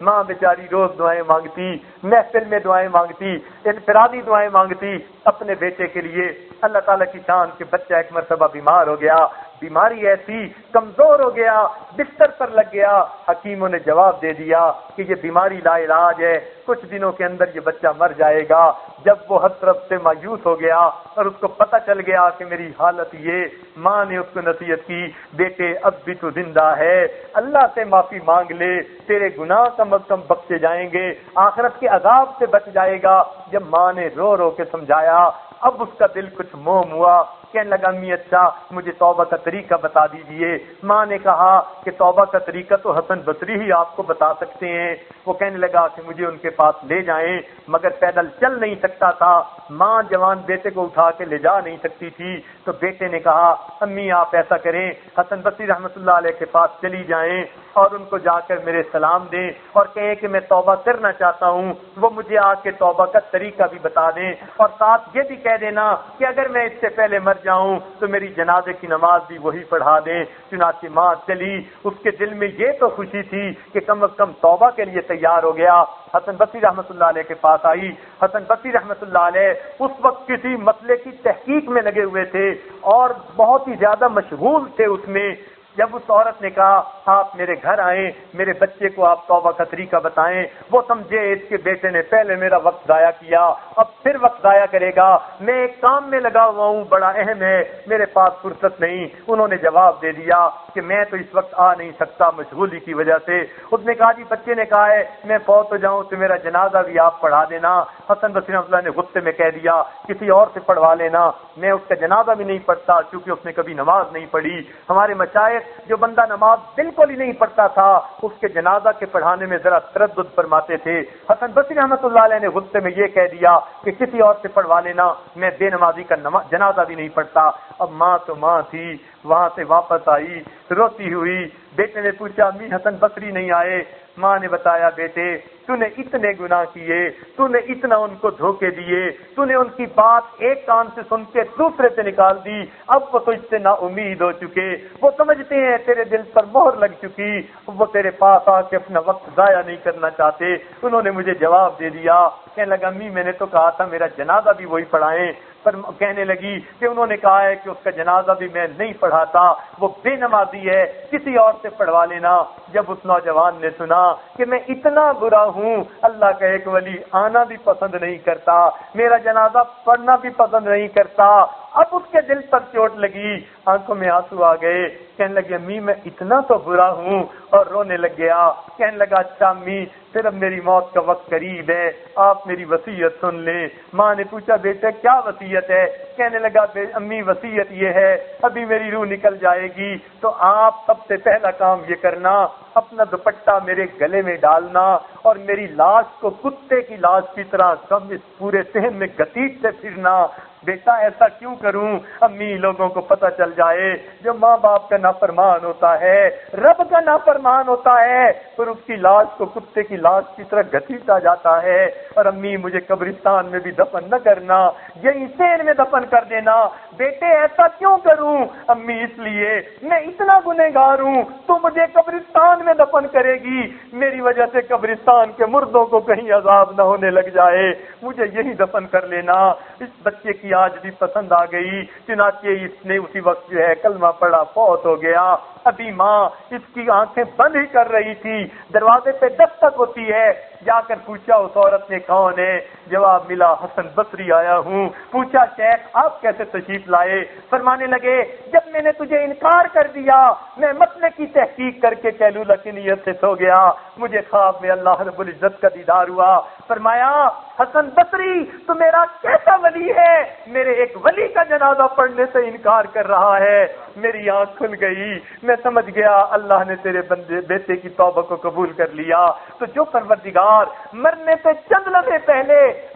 ماں بیچاری روز دعائیں مانگتی، محفل میں دعائیں مانگتی، انفرادی دعائیں مانگتی اپنے بیٹے کے لیے۔ اللہ تعالیٰ کی شان کہ بچہ ایک مرتبہ بیمار ہو گیا، بیماری ایسی کمزور ہو گیا، بستر پر لگ گیا۔ حکیموں نے جواب دے دیا کہ یہ بیماری لا علاج ہے، کچھ دنوں کے اندر یہ بچہ مر جائے گا۔ جب وہ ہر طرف سے مایوس ہو گیا اور اس کو پتہ چل گیا کہ میری حالت یہ، ماں نے اس کو نصیحت کی، بیٹے اب بھی تو زندہ ہے، اللہ سے معافی مانگ لے، تیرے گناہ کم از کم بخشے جائیں گے، آخرت کے عذاب سے بچ جائے گا۔ جب ماں نے رو رو کے سمجھایا، اب اس کا دل کچھ موم ہوا، کہنے لگا امی اچھا مجھے توبہ کا طریقہ بتا دیجئے۔ ماں نے کہا کہ توبہ کا طریقہ تو حسن بصری ہی آپ کو بتا سکتے ہیں۔ وہ کہنے لگا کہ مجھے ان کے پاس لے جائیں، مگر پیدل چل نہیں سکتا تھا، ماں جوان بیٹے کو اٹھا کے لے جا نہیں سکتی تھی۔ تو بیٹے نے کہا امی آپ ایسا کریں، حسن بصری رحمۃ اللہ علیہ کے پاس چلی جائیں اور ان کو جا کر میرے سلام دیں اور کہیں کہ میں توبہ کرنا چاہتا ہوں، وہ مجھے آ کے توبہ کا طریقہ بھی بتا دیں، اور ساتھ یہ بھی کہہ دینا کہ اگر میں اس سے پہلے مر جاؤں تو میری جنازے کی نماز بھی وہی پڑھا دیں۔ چنانچہ ماں چلی، اس کے دل میں یہ تو خوشی تھی کہ کم از کم توبہ کے لیے تیار ہو گیا۔ حسن بصری رحمۃ اللہ علیہ کے پاس آئی۔ حسن بصری رحمۃ اللہ علیہ اس وقت کسی مسئلے کی تحقیق میں لگے ہوئے تھے اور بہت ہی زیادہ مشغول تھے اس میں۔ جب اس عورت نے کہا آپ میرے گھر آئیں، میرے بچے کو آپ توبہ کا طریقہ بتائیں، وہ سمجھے اس کے بیٹے نے پہلے میرا وقت ضائع کیا، اب پھر وقت ضائع کرے گا، میں ایک کام میں لگا ہوا ہوں بڑا اہم ہے، میرے پاس فرصت نہیں۔ انہوں نے جواب دے دیا کہ میں تو اس وقت آ نہیں سکتا مشغولی کی وجہ سے۔ اس نے کہا جی بچے نے کہا ہے میں فوت ہو جاؤں تو میرا جنازہ بھی آپ پڑھا دینا۔ حسن بصری رحمۃ اللہ نے غصے میں کہہ دیا کسی اور سے پڑھوا لینا، میں اس کا جنازہ بھی نہیں پڑھتا کیونکہ اس نے کبھی نماز نہیں پڑھی۔ ہمارے مشائخ جو بندہ نماز بالکل ہی نہیں پڑھتا تھا اس کے جنازہ کے پڑھانے میں ذرا تردد فرماتے تھے۔ حسن بصری رحمۃ اللہ علیہ نے غصے میں یہ کہہ دیا کہ کسی اور سے پڑھوا لینا، میں بے نمازی کا جنازہ بھی نہیں پڑھتا۔ اب ماں تو ماں تھی، وہاں سے واپس آئی روتی ہوئی۔ بیٹے نے پوچھا امی حسن بصری نہیں آئے؟ ماں نے بتایا بیٹے تو نے اتنے گناہ کیے، تو نے اتنا ان کو دھوکے دیے، تو نے ان کی بات ایک کان سے سن کے دوسرے سے نکال دی، اب وہ تو اس سے نا امید ہو چکے، وہ سمجھتے ہیں تیرے دل پر مہر لگ چکی، وہ تیرے پاس آ کے اپنا وقت ضائع نہیں کرنا چاہتے۔ انہوں نے مجھے جواب دے دیا، کہنے لگا امی میں نے تو کہا تھا میرا جنازہ بھی وہی پڑھائیں، پر کہنے لگی کہ انہوں نے کہا ہے کہ اس کا جنازہ بھی میں نہیں پڑھاتا، وہ بے نمازی ہے، کسی اور سے پڑھوا لینا۔ جب اس نوجوان نے سنا کہ میں اتنا برا ہوں، اللہ کا ایک ولی آنا بھی پسند نہیں کرتا، میرا جنازہ پڑھنا بھی پسند نہیں کرتا، اب اس کے دل پر چوٹ لگی، آنکھوں میں آنسو آ گئے، کہنے لگی امی میں اتنا تو برا ہوں، اور رونے لگ گیا۔ کہنے لگا اچھا امی پھر اب میری موت کا وقت قریب ہے، آپ میری وصیت سن لیں۔ ماں نے پوچھا بیٹے کیا وصیت ہے؟ کہنے لگا امی وصیت یہ ہے ابھی میری روح نکل جائے گی تو آپ سب سے پہلا کام یہ کرنا اپنا دوپٹہ میرے گلے میں ڈالنا اور میری لاش کو کتے کی لاش کی طرح کم اس پورے صحن میں گھسیٹتے پھرنا۔ بیٹا ایسا کیوں کروں امی لوگوں کو پتہ چل جائے جو ماں باپ کا نافرمان ہوتا ہے رب کا نافرمان ہوتا ہے پھر اس کی لاش کو کتے کی لاش کی طرح گھسیٹا جاتا ہے، اور امی مجھے قبرستان میں بھی دفن نہ کرنا، یہی صحن میں دفن کر دینا۔ بیٹے ایسا کیوں کروں امی؟ اس لیے میں اتنا گنہگار ہوں تو مجھے قبرستان میں دفن کرے گی، میری وجہ سے قبرستان کے مردوں کو کہیں عذاب نہ ہونے لگ جائے، مجھے یہی دفن کر لینا۔ اس بچے کی آج بھی پسند آ گئی، چنانچہ اس نے اسی وقت جو ہے کلمہ پڑھا، فوت ہو گیا۔ ابھی ماں اس کی آنکھیں بند ہی کر رہی تھی، دروازے پہ دستک ہوتی ہے، جا کر پوچھا اس عورت نے کون ہے؟ جواب ملا حسن بصری آیا ہوں۔ پوچھا شیخ آپ کیسے تشریف لائے؟ فرمانے لگے جب میں نے تجھے انکار کر دیا میں مسئلے کی تحقیق کر کے کیلولہ کی نیت سے سو گیا، مجھے خواب میں اللہ رب العزت کا دیدار ہوا، فرمایا حسن بصری تو میرا کیسا ولی ہے، میرے ایک ولی کا جنازہ پڑھنے سے انکار کر رہا ہے۔ میری آنکھ کھل گئی، میں سمجھ گیا اللہ نے تیرے بیٹے کی توبہ کو قبول کر لیا۔ تو جو پروردگار مرنے سے چند لمحے پہلے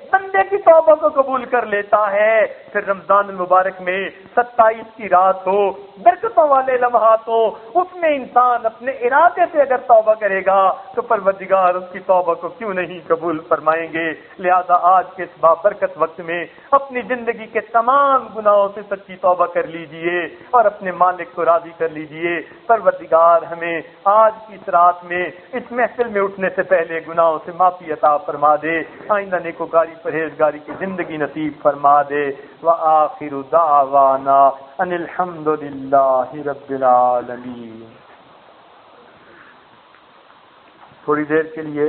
بندے کی توبہ کو قبول کر لیتا ہے۔ پھر رمضان المبارک میں 27 کی رات ہو، برکتوں والے لمحات ہو، اس میں انسان اپنے ارادے سے اگر توبہ کرے گا تو پروردگار اس کی توبہ کو کیوں نہیں قبول فرمائیں گے۔ لہذا آج کے اس بابرکت وقت میں اپنی زندگی کے تمام گناہوں سے سچی توبہ کر لیجئے اور اپنے مالک کو راضی کر لیجئے۔ پروردگار ہمیں آج کی اس رات میں اس محفل میں اٹھنے سے پہلے گناہوں سے معافی عطا فرما دے، آئندہ نیکوکاری پرہیزگاری کی زندگی نصیب فرما دے۔ وآخر دعوانا ان الحمد للہ رب العالمین۔ تھوڑی دیر کے لیے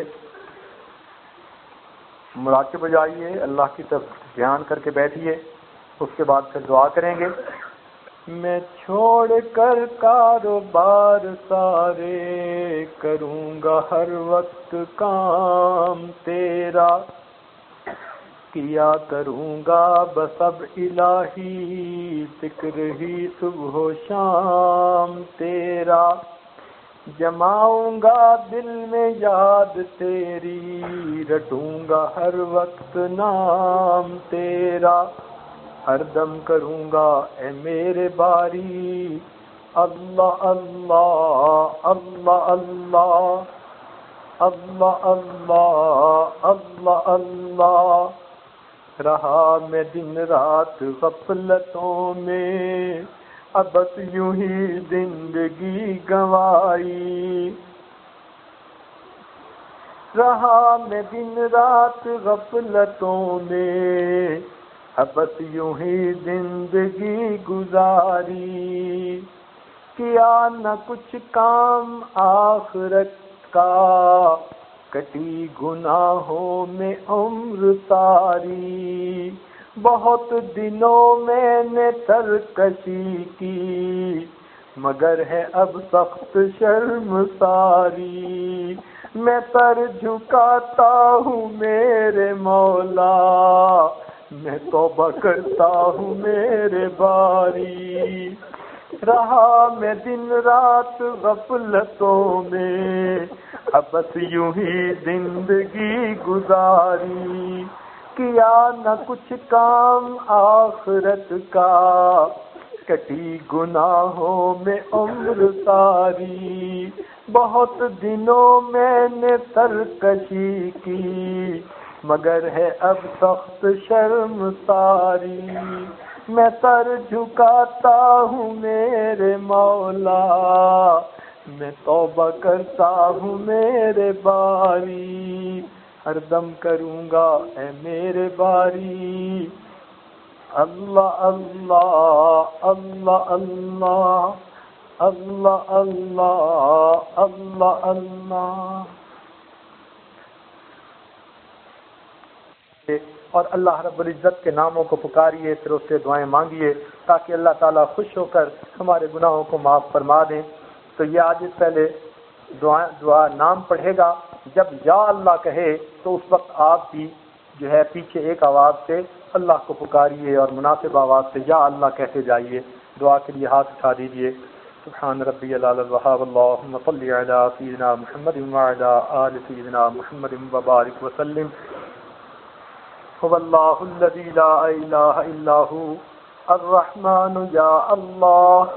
مراقبہ پہ جائیے، اللہ کی طرف دھیان کر کے بیٹھیے، اس کے بعد پھر دعا کریں گے۔ میں چھوڑ کر کاروبار سارے کروں گا ہر وقت کام تیرا، کیا کروں گا بس اب الہی ذکر ہی صبح و شام تیرا، جماؤں گا دل میں یاد تیری، رٹوں گا ہر وقت نام تیرا، ہر دم کروں گا اے میرے باری اللہ اللہ اللہ اللہ اللہ اللہ اللہ اللہ۔ رہا میں دن رات غفلتوں میں، اب بس یوں ہی زندگی گنوائی، رہا میں دن رات غفلتوں میں، اب بس یوں ہی زندگی گزاری، کیا نہ کچھ کام آخرت کا، کٹی گناہوں میں عمر ساری، بہت دنوں میں نے سرکشی کی، مگر ہے اب سخت شرم ساری، میں سر جھکاتا ہوں میرے مولا، میں توبہ کرتا ہوں میرے باری، رہا میں دن رات غفلتوں میں، اب بس یوں ہی زندگی گزاری، کیا نہ کچھ کام آخرت کا، کٹی گناہوں میں عمر ساری، بہت دنوں میں نے سرکشی کی، مگر ہے اب سخت شرم ساری، میں سر جھکاتا ہوں میرے مولا، میں توبہ کرتا ہوں میرے باری، ہر دم کروں گا اے میرے باری اللہ اللہ اللہ اللہ اللہ اللہ اللہ اللہ۔ اور اللہ رب العزت کے ناموں کو پکاریے، پھر اس سے دعائیں مانگیے تاکہ اللہ تعالیٰ خوش ہو کر ہمارے گناہوں کو معاف فرما دیں۔ تو یہ آج پہلے دعا نام پڑھے گا، جب یا اللہ کہے تو اس وقت آپ بھی جو ہے پیچھے ایک آواز سے اللہ کو پکاریے اور مناسب آواز سے یا اللہ کہتے جائیے۔ دعا کے لیے ہاتھ اٹھا دیجیے۔ سبحان ربی العلی الوہاب اللہم صلی علی سیدنا محمد وعلی آل سیدنا محمد وبارک وسلم۔ هو اللہ الذی لا الہ الا ہو الرحمن یا اللہ،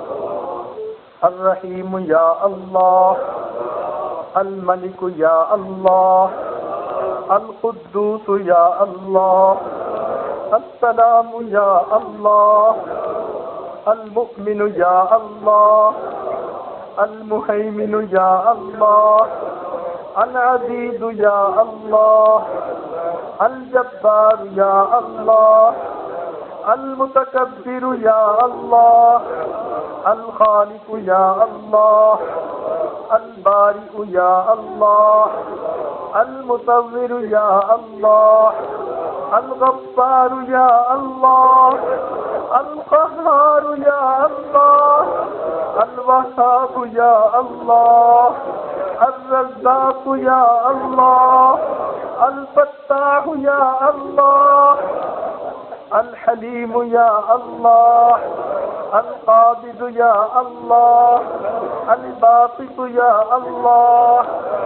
الرحیم یا اللہ، الملک یا اللہ، القدوس یا اللہ، السلام یا اللہ، المؤمن یا اللہ، المہیمن یا اللہ، العزیز یا اللہ، الجبار یا اللہ، المتکبر یا اللہ، الخالق یا اللہ، البارئ یا اللہ، المصور یا اللہ، الغفار یا اللہ، القہار یا اللہ، الوہاب یا اللہ، الرزاق یا اللہ، الفتاح یا اللہ، الحلیم یا اللہ، القابض یا اللہ، الباسط یا اللہ،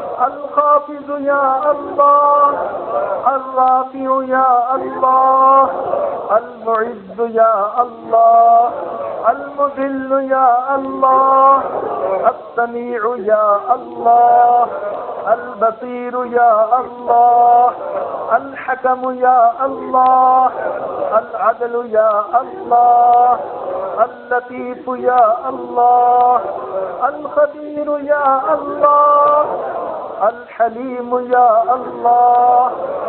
الخافض یا اللہ، الرافع یا اللہ، المعز یا اللہ، المذل یا اللہ، السمیع یا اللہ، البصیر یا اللہ، الحکم یا اللہ، العدل یا اللہ، اللطیف یا اللہ، الخبیر یا اللہ، الحلیم یا اللہ،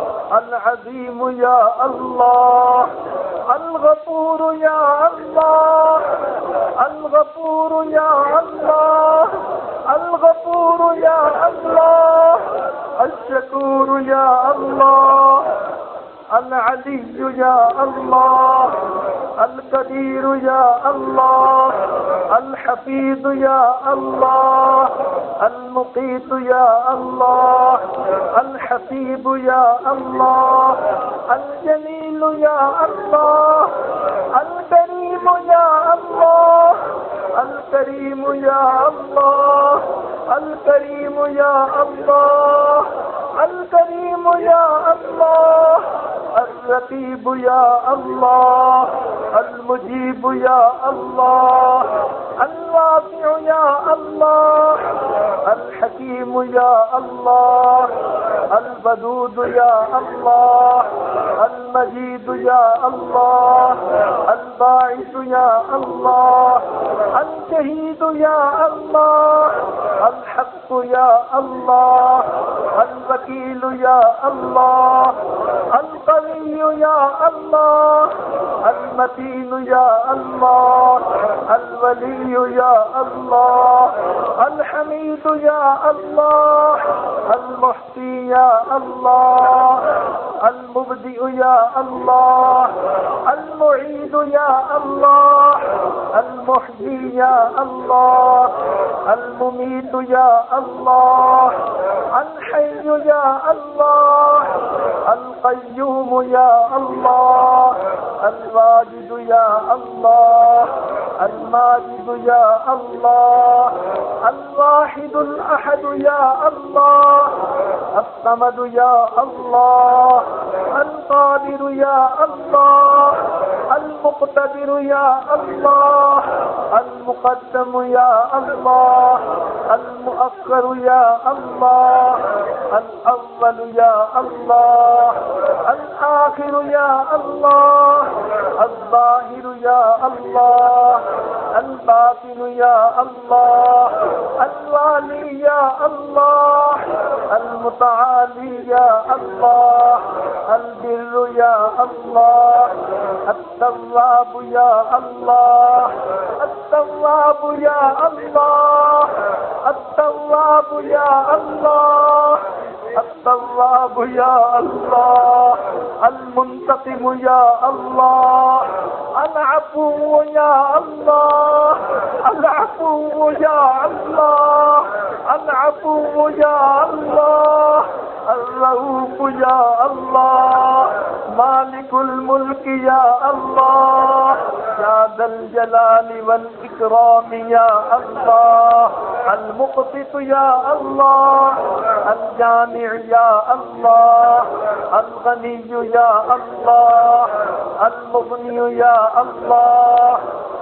العظیم یا اللہ، الغفور یا اللہ، الغفور یا اللہ، الغفور یا اللہ، الشکور یا اللہ، العلی یا اللہ، القدیر یا اللہ، الحفیظ یا اللہ، المقیت یا اللہ، الحسیب یا اللہ، الجلیل یا اللہ، الکریم یا اللہ، الکریم یا اللہ، الکریم یا اللہ، الکریم یا اللہ، الرقیب یا اللہ، المجیب یا اللہ، الواسع یا اللہ، الحکیم یا اللہ، الودود یا اللہ، المجید یا اللہ، الباعث یا اللہ، الشہید یا اللہ، الحق یا اللہ، الوکیل یا اللہ، القوی یا اللہ، المتین یا اللہ، الولی یا اللہ، الحمید یا اللہ، المحصی یا اللہ، المبدئ یا اللہ، المعید یا اللہ، المحیی یا اللہ، الممیت یا اللہ، الحی یا اللہ، القیوم یا اللہ، الواجد یا اللہ، الماجد یا اللہ، الواحد الاحد یا اللہ، الصمد یا اللہ، القادر یا اللہ، المقتدر یا اللہ، المقدم یا اللہ، المؤخر یا اللہ، الاول یا اللہ، الآخر یا اللہ، الظاہر یا اللہ، الباطن یا اللہ، الوالی یا اللہ، المتعالی یا اللہ، البر یا اللہ، التواب یا اللہ، التواب یا اللہ، التواب یا اللہ، التواب یا اللہ، المنتقم یا اللہ، العفو یا اللہ، العفو یا اللہ، العفو یا اللہ، الرؤوف یا اللہ، مالک الملک یا اللہ، یا ذا الجلال والاکرام یا اللہ، المقسط یا اللہ، الجامع یا اللہ، الغنی یا اللہ، المغنی یا اللہ،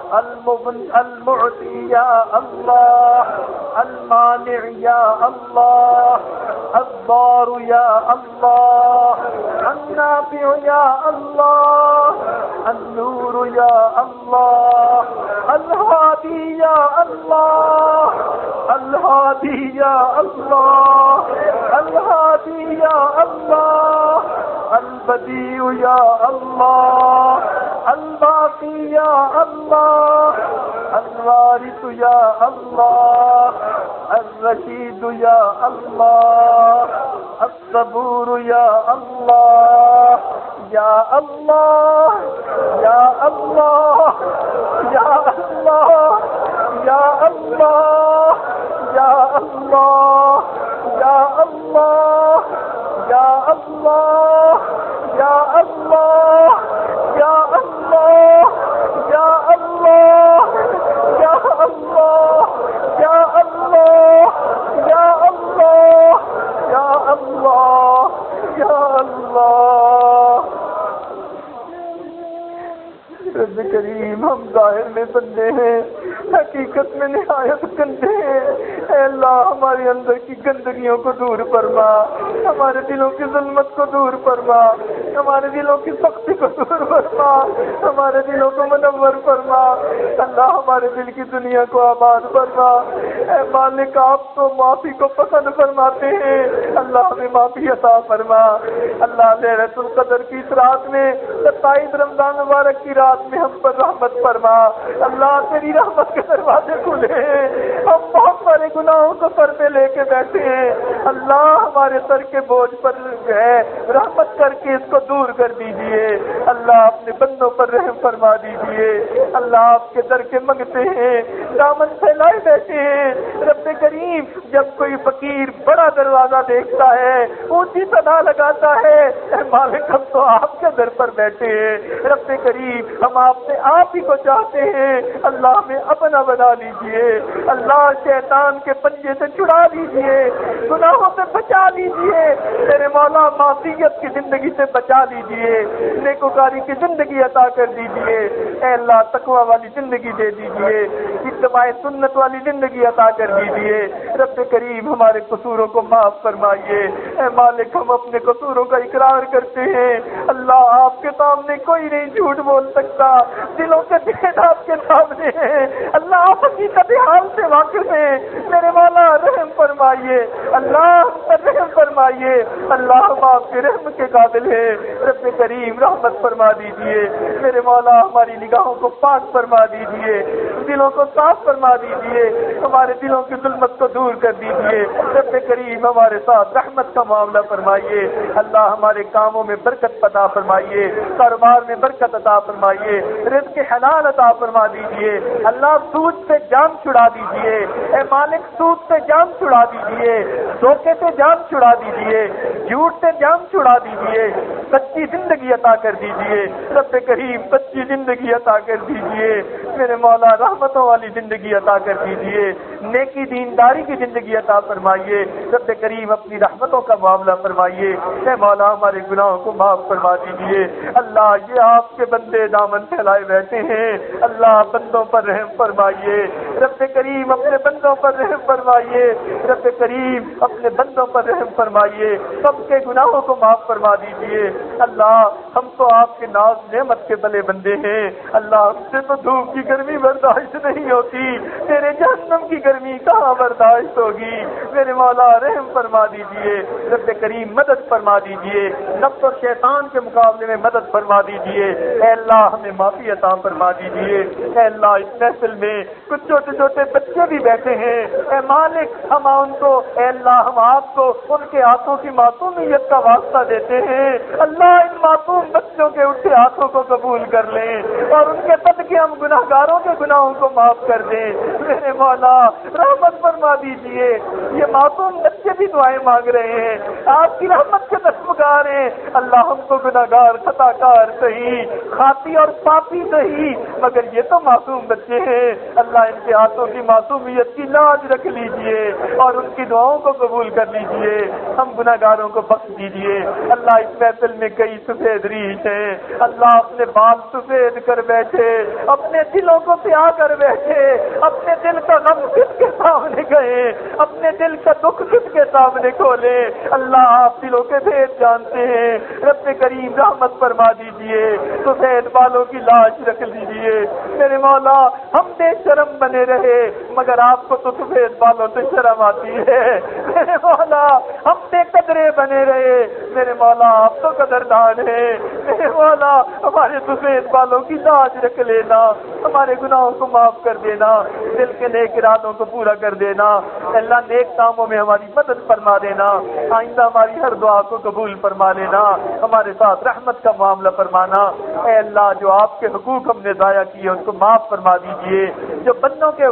المعطی یا اللہ، المانع یا اللہ، الضار یا اللہ، النافع یا اللہ، النور یا اللہ، الہادی یا اللہ، الہادی یا اللہ، الہادی یا اللہ، البدیع یا اللہ، الباقی یا اللہ، الوارث یا اللہ، الرشید یا اللہ، الصبور یا اللہ، یا اللہ، یا اللہ، یا اللہ، یا اللہ، یا اللہ، یا اللہ، یا اللہ، یا اللہ، یا اللہ، یا اللہ، رب کریم ہم ظاہر میں بندے ہیں، حقیقت میں نہایت گندے ہیں۔ اے اللہ ہمارے اندر کی گندگیوں کو دور فرما، ہمارے دلوں کی ظلمت کو دور فرما، ہمارے دلوں کی سختی کو دور فرما، ہمارے دلوں کو منور فرما۔ اللہ ہمارے دل کی دنیا کو آباد فرما۔ اے مالک آپ تو معافی کو پسند فرماتے ہیں، اللہ ہمیں معافی عطا فرما۔ اللہ لیلۃ القدر کی اس رات میں 27 رمضان مبارک کی رات میں ہم پر رحمت فرما۔ اللہ تیری رحمت کے دروازے کھلے ہیں، ہم بہت سارے گناہوں کو سر پہ لے کے بیٹھے ہیں، اللہ ہمارے سر کے بوجھ پر ہے رحمت کر کے اس کو دور کر دیجئے۔ اللہ اپنے بندوں پر رحم فرما دیجئے۔ اللہ آپ کے در کے منگتے ہیں، دامن پھیلائے بیٹھے ہیں۔ رب کریم جب کوئی فقیر بڑا دروازہ دیکھتا ہے اونچی صدا لگاتا ہے، اے مالک ہم تو آپ کے در پر بیٹھے ہیں۔ رب کریم ہم آپ سے آپ ہی کو چاہتے ہیں، اللہ ہمیں اپنا بنا لیجئے۔ اللہ شیطان کے پنجے سے چھڑا لیجئے، گناہوں سے بچا لیجئے، میرے مولا معصیت کی زندگی سے بچا لیجئے، نیکوکاری کی زندگی عطا کر دیجئے۔ اے اللہ تقوی والی زندگی دے دیجئے، اتباع سنت والی زندگی عطا کر دیجئے۔ رب کریم ہمارے قصوروں کو معاف فرمائیے۔ اے مالک ہم اپنے قصوروں کا اقرار کرتے ہیں، اللہ آپ کے سامنے کوئی نہیں جھوٹ بول سکتا، دلوں کے بھید آپ کے سامنے ہیں، اللہ آپ حقیقت حال سے واقف ہیں۔ میرے مولا رحم فرمائیے، اللہ ہم پر رحم فرمائیے، اللہ ہم آپ کے رحم کے قابل ہیں۔ رب کریم رحمت فرما دیجئے، میرے مولا ہماری نگاہوں کو پاک فرما دیجئے، دلوں کو صاف فرما دیجئے، ہمارے دلوں کی ظلمت کو دور کر دیجئے۔ رب کریم ہمارے ساتھ رحمت کا معاملہ فرمائیے، اللہ ہمارے کاموں میں برکت عطا فرمائیے، کاروبار میں برکت عطا فرمائیے، رزق حلال عطا فرما دیجئے۔ اللہ سود سے جان چھڑا دیجئے، اے مالک سود سے جان چھڑا دیجئے، دھوکے سے جان چھڑا دیجئے، جھوٹ سے جان چھڑا دیجئے، سچی زندگی عطا کر دیجئے۔ رب کریم سچی زندگی عطا کر دیجئے، میرے مولا رحمتوں والی زندگی عطا کر دیجئے، نیکی دینداری کی زندگی عطا فرمائیے۔ رب کریم اپنی رحمتوں کا معاملہ فرمائیے، اے مولا ہمارے گناہوں کو معاف فرما دیجئے۔ اللہ یہ آپ کے بندے دامن پھیلائے بیٹھے ہیں، اللہ بندوں پر رحم فرمائیے، رب کریم اپنے بندوں پر رحم فرمائیے، رب کریم اپنے بندوں پر رحم فرمائیے، سب کے گناہوں کو معاف فرما دیجئے۔ اللہ ہم تو آپ کے ناز نعمت کے بلے بندے ہیں، اللہ ہم سے تو دھوپ کی گرمی برداشت نہیں ہوتی، تیرے جہنم کی گرمی کہاں برداشت ہوگی۔ میرے مولا رحم فرما دیجئے، رب کریم مدد فرما دیجئے، نفس اور شیطان کے مقابلے میں مدد فرما دیجئے۔ اے اللہ ہمیں معافی عطا فرما دیجئے۔ اے اللہ اس محفل میں کچھ چھوٹے چھوٹے بچے بھی بیٹھے ہیں، اے مالک ہم ان کو، اے اللہ ہم آپ کو ان کے ہاتھوں کی معصومیت کا واسطہ دیتے ہیں، اللہ ان معصوم بچوں کے اٹھے ہاتھوں کو قبول کر لیں اور ان کے صدقے ہم گناہگاروں کے گناہوں کو معاف کر دیں۔ میرے مولا رحمت فرما دیجئے، یہ معصوم بچے بھی دعائیں مانگ رہے ہیں، آپ کی رحمت کے طلبگار ہیں، اللہ ہم کو گناہگار خطا کار صحیح، خاطی اور پاپی صحیح، مگر یہ تو معصوم بچے ہیں، اللہ ان کے ہاتھوں کی معصومیت کی لاج رکھ لیجئے اور ان کی دعاؤں کو قبول کر لیجئے، ہم گناہگاروں کو بخش دیجئے۔ اللہ اس محفل میں کئی سفید ریش ہیں، اللہ اپنے بال سفید کر بیٹھے، اپنے دلوں کو سیاہ کر بیٹھے، اپنے دل کا غم کس کے سامنے گئے، اپنے دل کا دکھ کس کے سامنے کھولے، اللہ آپ دلوں کے بھید جانتے ہیں، رب کریم رحمت فرما دیجئے، سفید بالوں کی لاش رکھ لیجئے۔ میرے مولا ہم بے شرم بنے رہے مگر آپ کو تو سفید بالوں سے شرم آتی ہے، میرے مولا ہم بے قدرے بنے رہے، میرے مولا آپ تو قدردان ہیں، میرے مولا ہمارے سفید بالوں کی لاج رکھ لینا، ہمارے گناہوں کو معاف کر دینا، دل کے نیک ارادوں کو پورا کر دینا، اللہ نیک کاموں میں ہماری مدد فرما دینا، آئندہ ہماری ہر دعا کو قبول فرما لینا، ہمارے ساتھ رحمت کا معاملہ فرمانا۔ اے اللہ جو آپ کے حقوق ہم نے ضائع کیے ان کو معاف فرما دیجئے، جو بندوں کے حقوق ضائع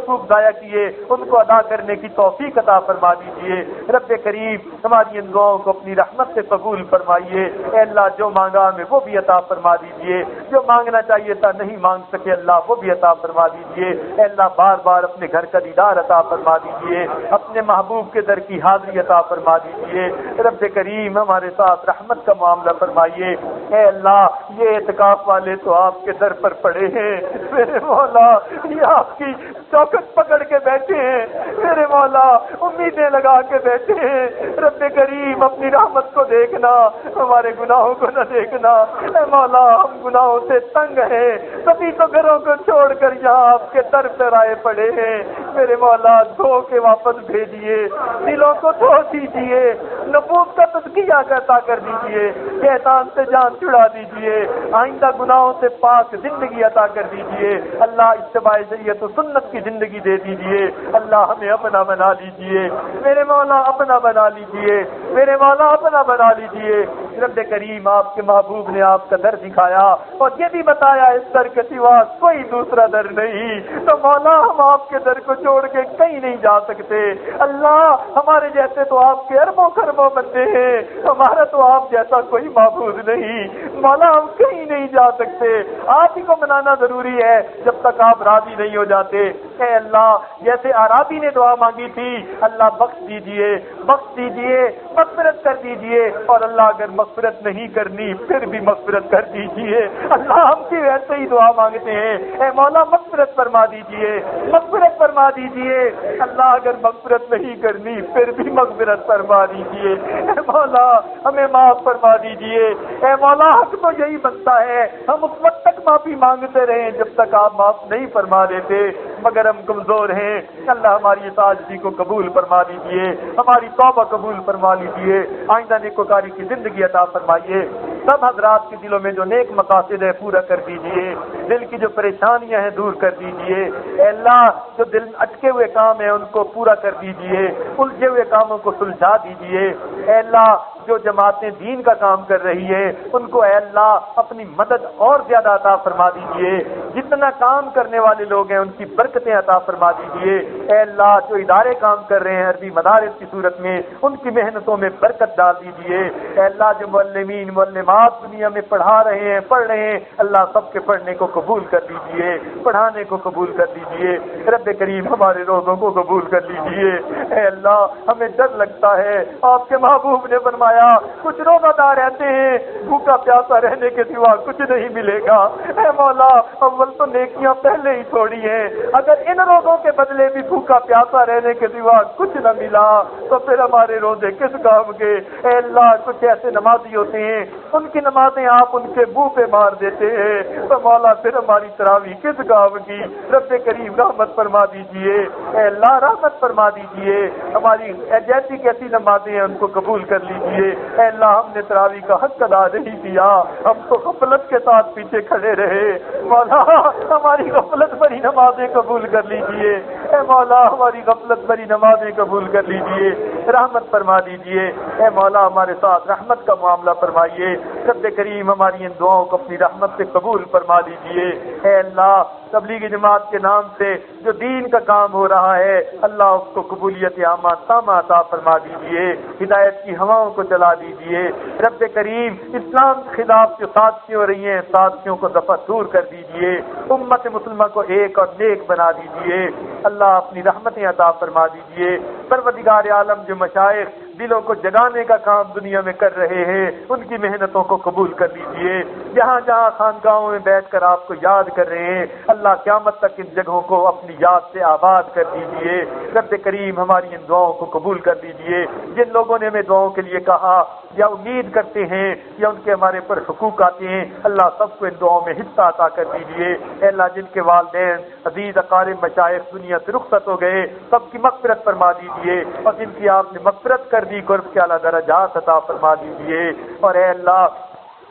طے کیے ان کو ادا کرنے کی توفیق عطا فرما دیجیے۔ رب کریم ہماری ان دعاؤں کو اپنی رحمت سے قبول فرمائیے۔ اے اللہ جو مانگا ہمیں وہ بھی عطا فرما دیجیے، جو مانگنا چاہیے تھا نہیں مانگ سکے اللہ وہ بھی عطا فرما دیجیے۔ اے اللہ بار بار اپنے گھر کا دیدار عطا فرما دیجیے، اپنے محبوب کے در کی حاضری عطا فرما دیجیے۔ رب کریم ہمارے ساتھ رحمت کا معاملہ فرمائیے۔ اے اللہ یہ اعتکاف والے تو آپ کے در پر پڑے ہیں میرے مولا، یہ آپ کی چوکٹ پکڑ کے بیٹھے ہیں میرے مولا، امیدیں لگا کے بیٹھے ہیں۔ رب کریم اپنی رحمت کو دیکھنا، ہمارے گناہوں کو نہ دیکھنا۔ اے مولا ہم گناہوں سے تنگ ہیں، تبھی تو گھروں کو چھوڑ کر یہاں آپ کے در پر آئے پڑے ہیں میرے مولا، دھو کے واپس بھیجیے، دلوں کو دھو دیجیے، نفوس کا تزکیہ عطا کر دیجیے، شیطان سے جان چھڑا دیجیے، آئندہ گناہوں سے پاک زندگی عطا کر دیجیے۔ اللہ اتباع شریعت و سنت کی زندگی دے دیجیے۔ اللہ ہمیں اپنا بنا لیجیے میرے مولا، اپنا بنا لیجیے میرے مولا، اپنا بنا لیجیے۔ رب کریم آپ کے محبوب نے آپ کا در دکھایا اور یہ بھی بتایا اس در کے سوا کوئی دوسرا در نہیں، تو مولا ہم آپ کے در کو چھوڑ کے کہیں نہیں جا سکتے۔ اللہ ہمارے جیسے تو آپ کے اربوں خربوں بندے ہیں، ہمارا تو آپ جیسا کوئی معبود نہیں مولا، ہم کہیں نہیں جا سکتے، آپ ہی کو منانا ضروری ہے جب تک آپ راضی نہیں ہو جاتے۔ اے اللہ جیسے عرابی نے دعا مانگی تھی، اللہ بخش دیجئے، بخش دیجئے، مغفرت کر دیجئے، اور اللہ اگر مغفرت نہیں کرنی پھر بھی مغفرت کر دیجئے۔ اللہ ہم کی ویسے ہی دعا مانگتے ہیں، اے مولا مغفرت فرما دیجئے، مغفرت فرما دیجئے۔ اللہ اگر مغفرت نہیں کرنی پھر بھی مغفرت فرما دیجئے۔ اے مولا ہمیں معاف فرما دیجئے۔ اے مولا حق تو یہی بنتا ہے، ہم اس وقت تک معافی مانگتے رہیں جب تک آپ معاف نہیں فرما دیتے، مگر ہم کمزور ہیں۔ اللہ ہماری اس عاجزی کو قبول فرما دیجئے، ہماری توبہ قبول فرما لیجئے، آئندہ نیکوکاری کی زندگی عطا فرمائیے۔ سب حضرات کے دلوں میں جو نیک مقاصد ہے پورا کر دیجئے، دل کی جو پریشانیاں ہیں دور کر دیجئے۔ اے اللہ جو دل اٹکے ہوئے کام ہیں ان کو پورا کر دیجئے، الجھے ہوئے کاموں کو سلجھا دیجئے۔ اے اللہ جو جماعتیں دین کا کام کر رہی ہیں ان کو اے اللہ اپنی مدد اور زیادہ عطا فرما دیجئے، جتنا کام کرنے والے لوگ ہیں ان کی برکتیں عطا فرما دیجئے۔ اے اللہ جو ادارے کام کر رہے ہیں عربی مدارس کی صورت میں ان کی محنتوں میں برکت ڈال دیجئے۔ اے اللہ جو معلمین معلمات دنیا میں پڑھا رہے ہیں پڑھ رہے ہیں، اللہ سب کے پڑھنے کو قبول کر دیجئے، پڑھانے کو قبول کر دیجئے۔ رب کریم ہمارے روزوں کو قبول کر لیجئے۔ اے اللہ ہمیں ڈر لگتا ہے، آپ کے محبوب نے فرمایا کچھ روزہ دار رہتے ہیں بھوکا پیاسا رہنے کے سوا کچھ نہیں ملے گا۔ اے مولا اول تو نیکیاں پہلے ہی چھوڑی ہیں، اگر ان روزوں کے بدلے بھی بھوکا پیاسا رہنے کے سوا کچھ نہ ملا تو پھر ہمارے روزے کس کام کے۔ اے اللہ کچھ ایسے نمازی ہوتے ہیں ان کی نمازیں آپ ان کے منہ پہ مار دیتے ہیں، تو مولا پھر ہماری تراویح کس کام کی۔ رب کریم رحمت فرما دیجئے، اے اللہ رحمت فرما دیجئے، ہماری جیسی کیسی نمازیں ہیں ان کو قبول کر لیجئے۔ اے اللہ ہم نے تراویح کا حق ادا نہیں کیا، ہم تو غفلت کے ساتھ پیچھے کھڑے رہے، مولا ہماری غفلت بھری نمازیں قبول کر لیجئے۔ اے مولا ہماری غفلت بھری نمازیں قبول کر لیجئے، رحمت فرما دیجئے۔ اے مولا ہمارے ساتھ رحمت کا معاملہ فرمائیے، رب کریم ہماری ان دعاؤں کو اپنی رحمت سے قبول فرما لیجئے۔ اے اللہ تبلیغی جماعت کے نام سے جو دین کا کام ہو رہا ہے اللہ اس کو قبولیت عامہ تامہ عطا فرما دیجئے، ہدایت کی ہواؤں کو چلا دیجئے۔ رب کریم اسلام کے خلاف جو سازشیں ہو رہی ہیں سازشوں کو دفع دور کر دیجئے، امت مسلمہ کو ایک اور نیک بنا دیجئے۔ اللہ اپنی رحمتیں عطا فرما دیجئے۔ پروردگار عالم جو مشائخ دلوں کو جگانے کا کام دنیا میں کر رہے ہیں ان کی محنتوں کو قبول کر لیجئے۔ جہاں جہاں خانقاہوں میں بیٹھ کر آپ کو یاد کر رہے ہیں اللہ قیامت تک ان جگہوں کو اپنی یاد سے آباد کر دیجئے۔ رب کریم ہماری ان دعاؤں کو قبول کر دیجئے۔ جن لوگوں نے ہمیں دعاؤں کے لیے کہا یا امید کرتے ہیں یا ان کے ہمارے پر حقوق آتے ہیں اللہ سب کو ان دعاؤں میں حصہ عطا کر دیجئے۔ اے اللہ جن کے والدین عزیز اقارب مشائخ دنیا سے رخصت ہو گئے سب کی مغفرت فرما دیجئے، اور جن کی آپ نے مغفرت کر دی قرب کے اعلیٰ درجات عطا فرما دیجئے۔ اور اے اللہ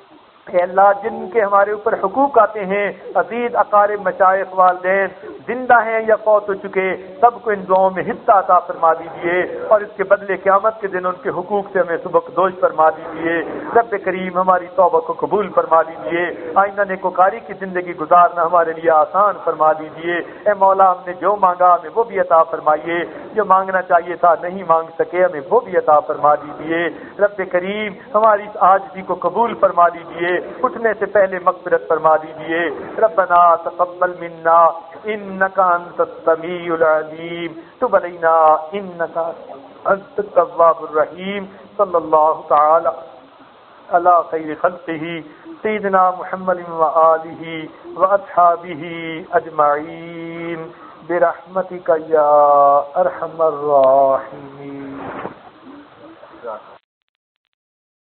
اے اللہ جن کے ہمارے اوپر حقوق آتے ہیں، عزیز اقارب مشائخ والدین زندہ ہیں یا فوت ہو چکے، سب کو ان دعاؤں میں حصہ عطا فرما دیجیے، اور اس کے بدلے قیامت کے دن ان کے حقوق سے ہمیں سبکدوش فرما دیجیے۔ رب کریم ہماری توبہ کو قبول فرما دیجیے، آئندہ نیکوکاری کی زندگی گزارنا ہمارے لیے آسان فرما دیجیے۔ اے مولا ہم نے جو مانگا ہمیں وہ بھی عطا فرمائیے، جو مانگنا چاہیے تھا نہیں مانگ سکے ہمیں وہ بھی عطا فرما دیجیے۔ رب کریم ہماری اس عاجزی کو قبول فرما دیجیے، اٹھنے سے پہلے مغفرت فرما دیجیے۔ ربنا تقبل منا انک انت السمیع العلیم، تب علینا انک انت التواب الرحیم۔ صلی اللہ تعالی علی خیر خلقہ سیدنا محمد وآلہ واصحابہ اجمعین برحمتک یا ارحم الراحمین۔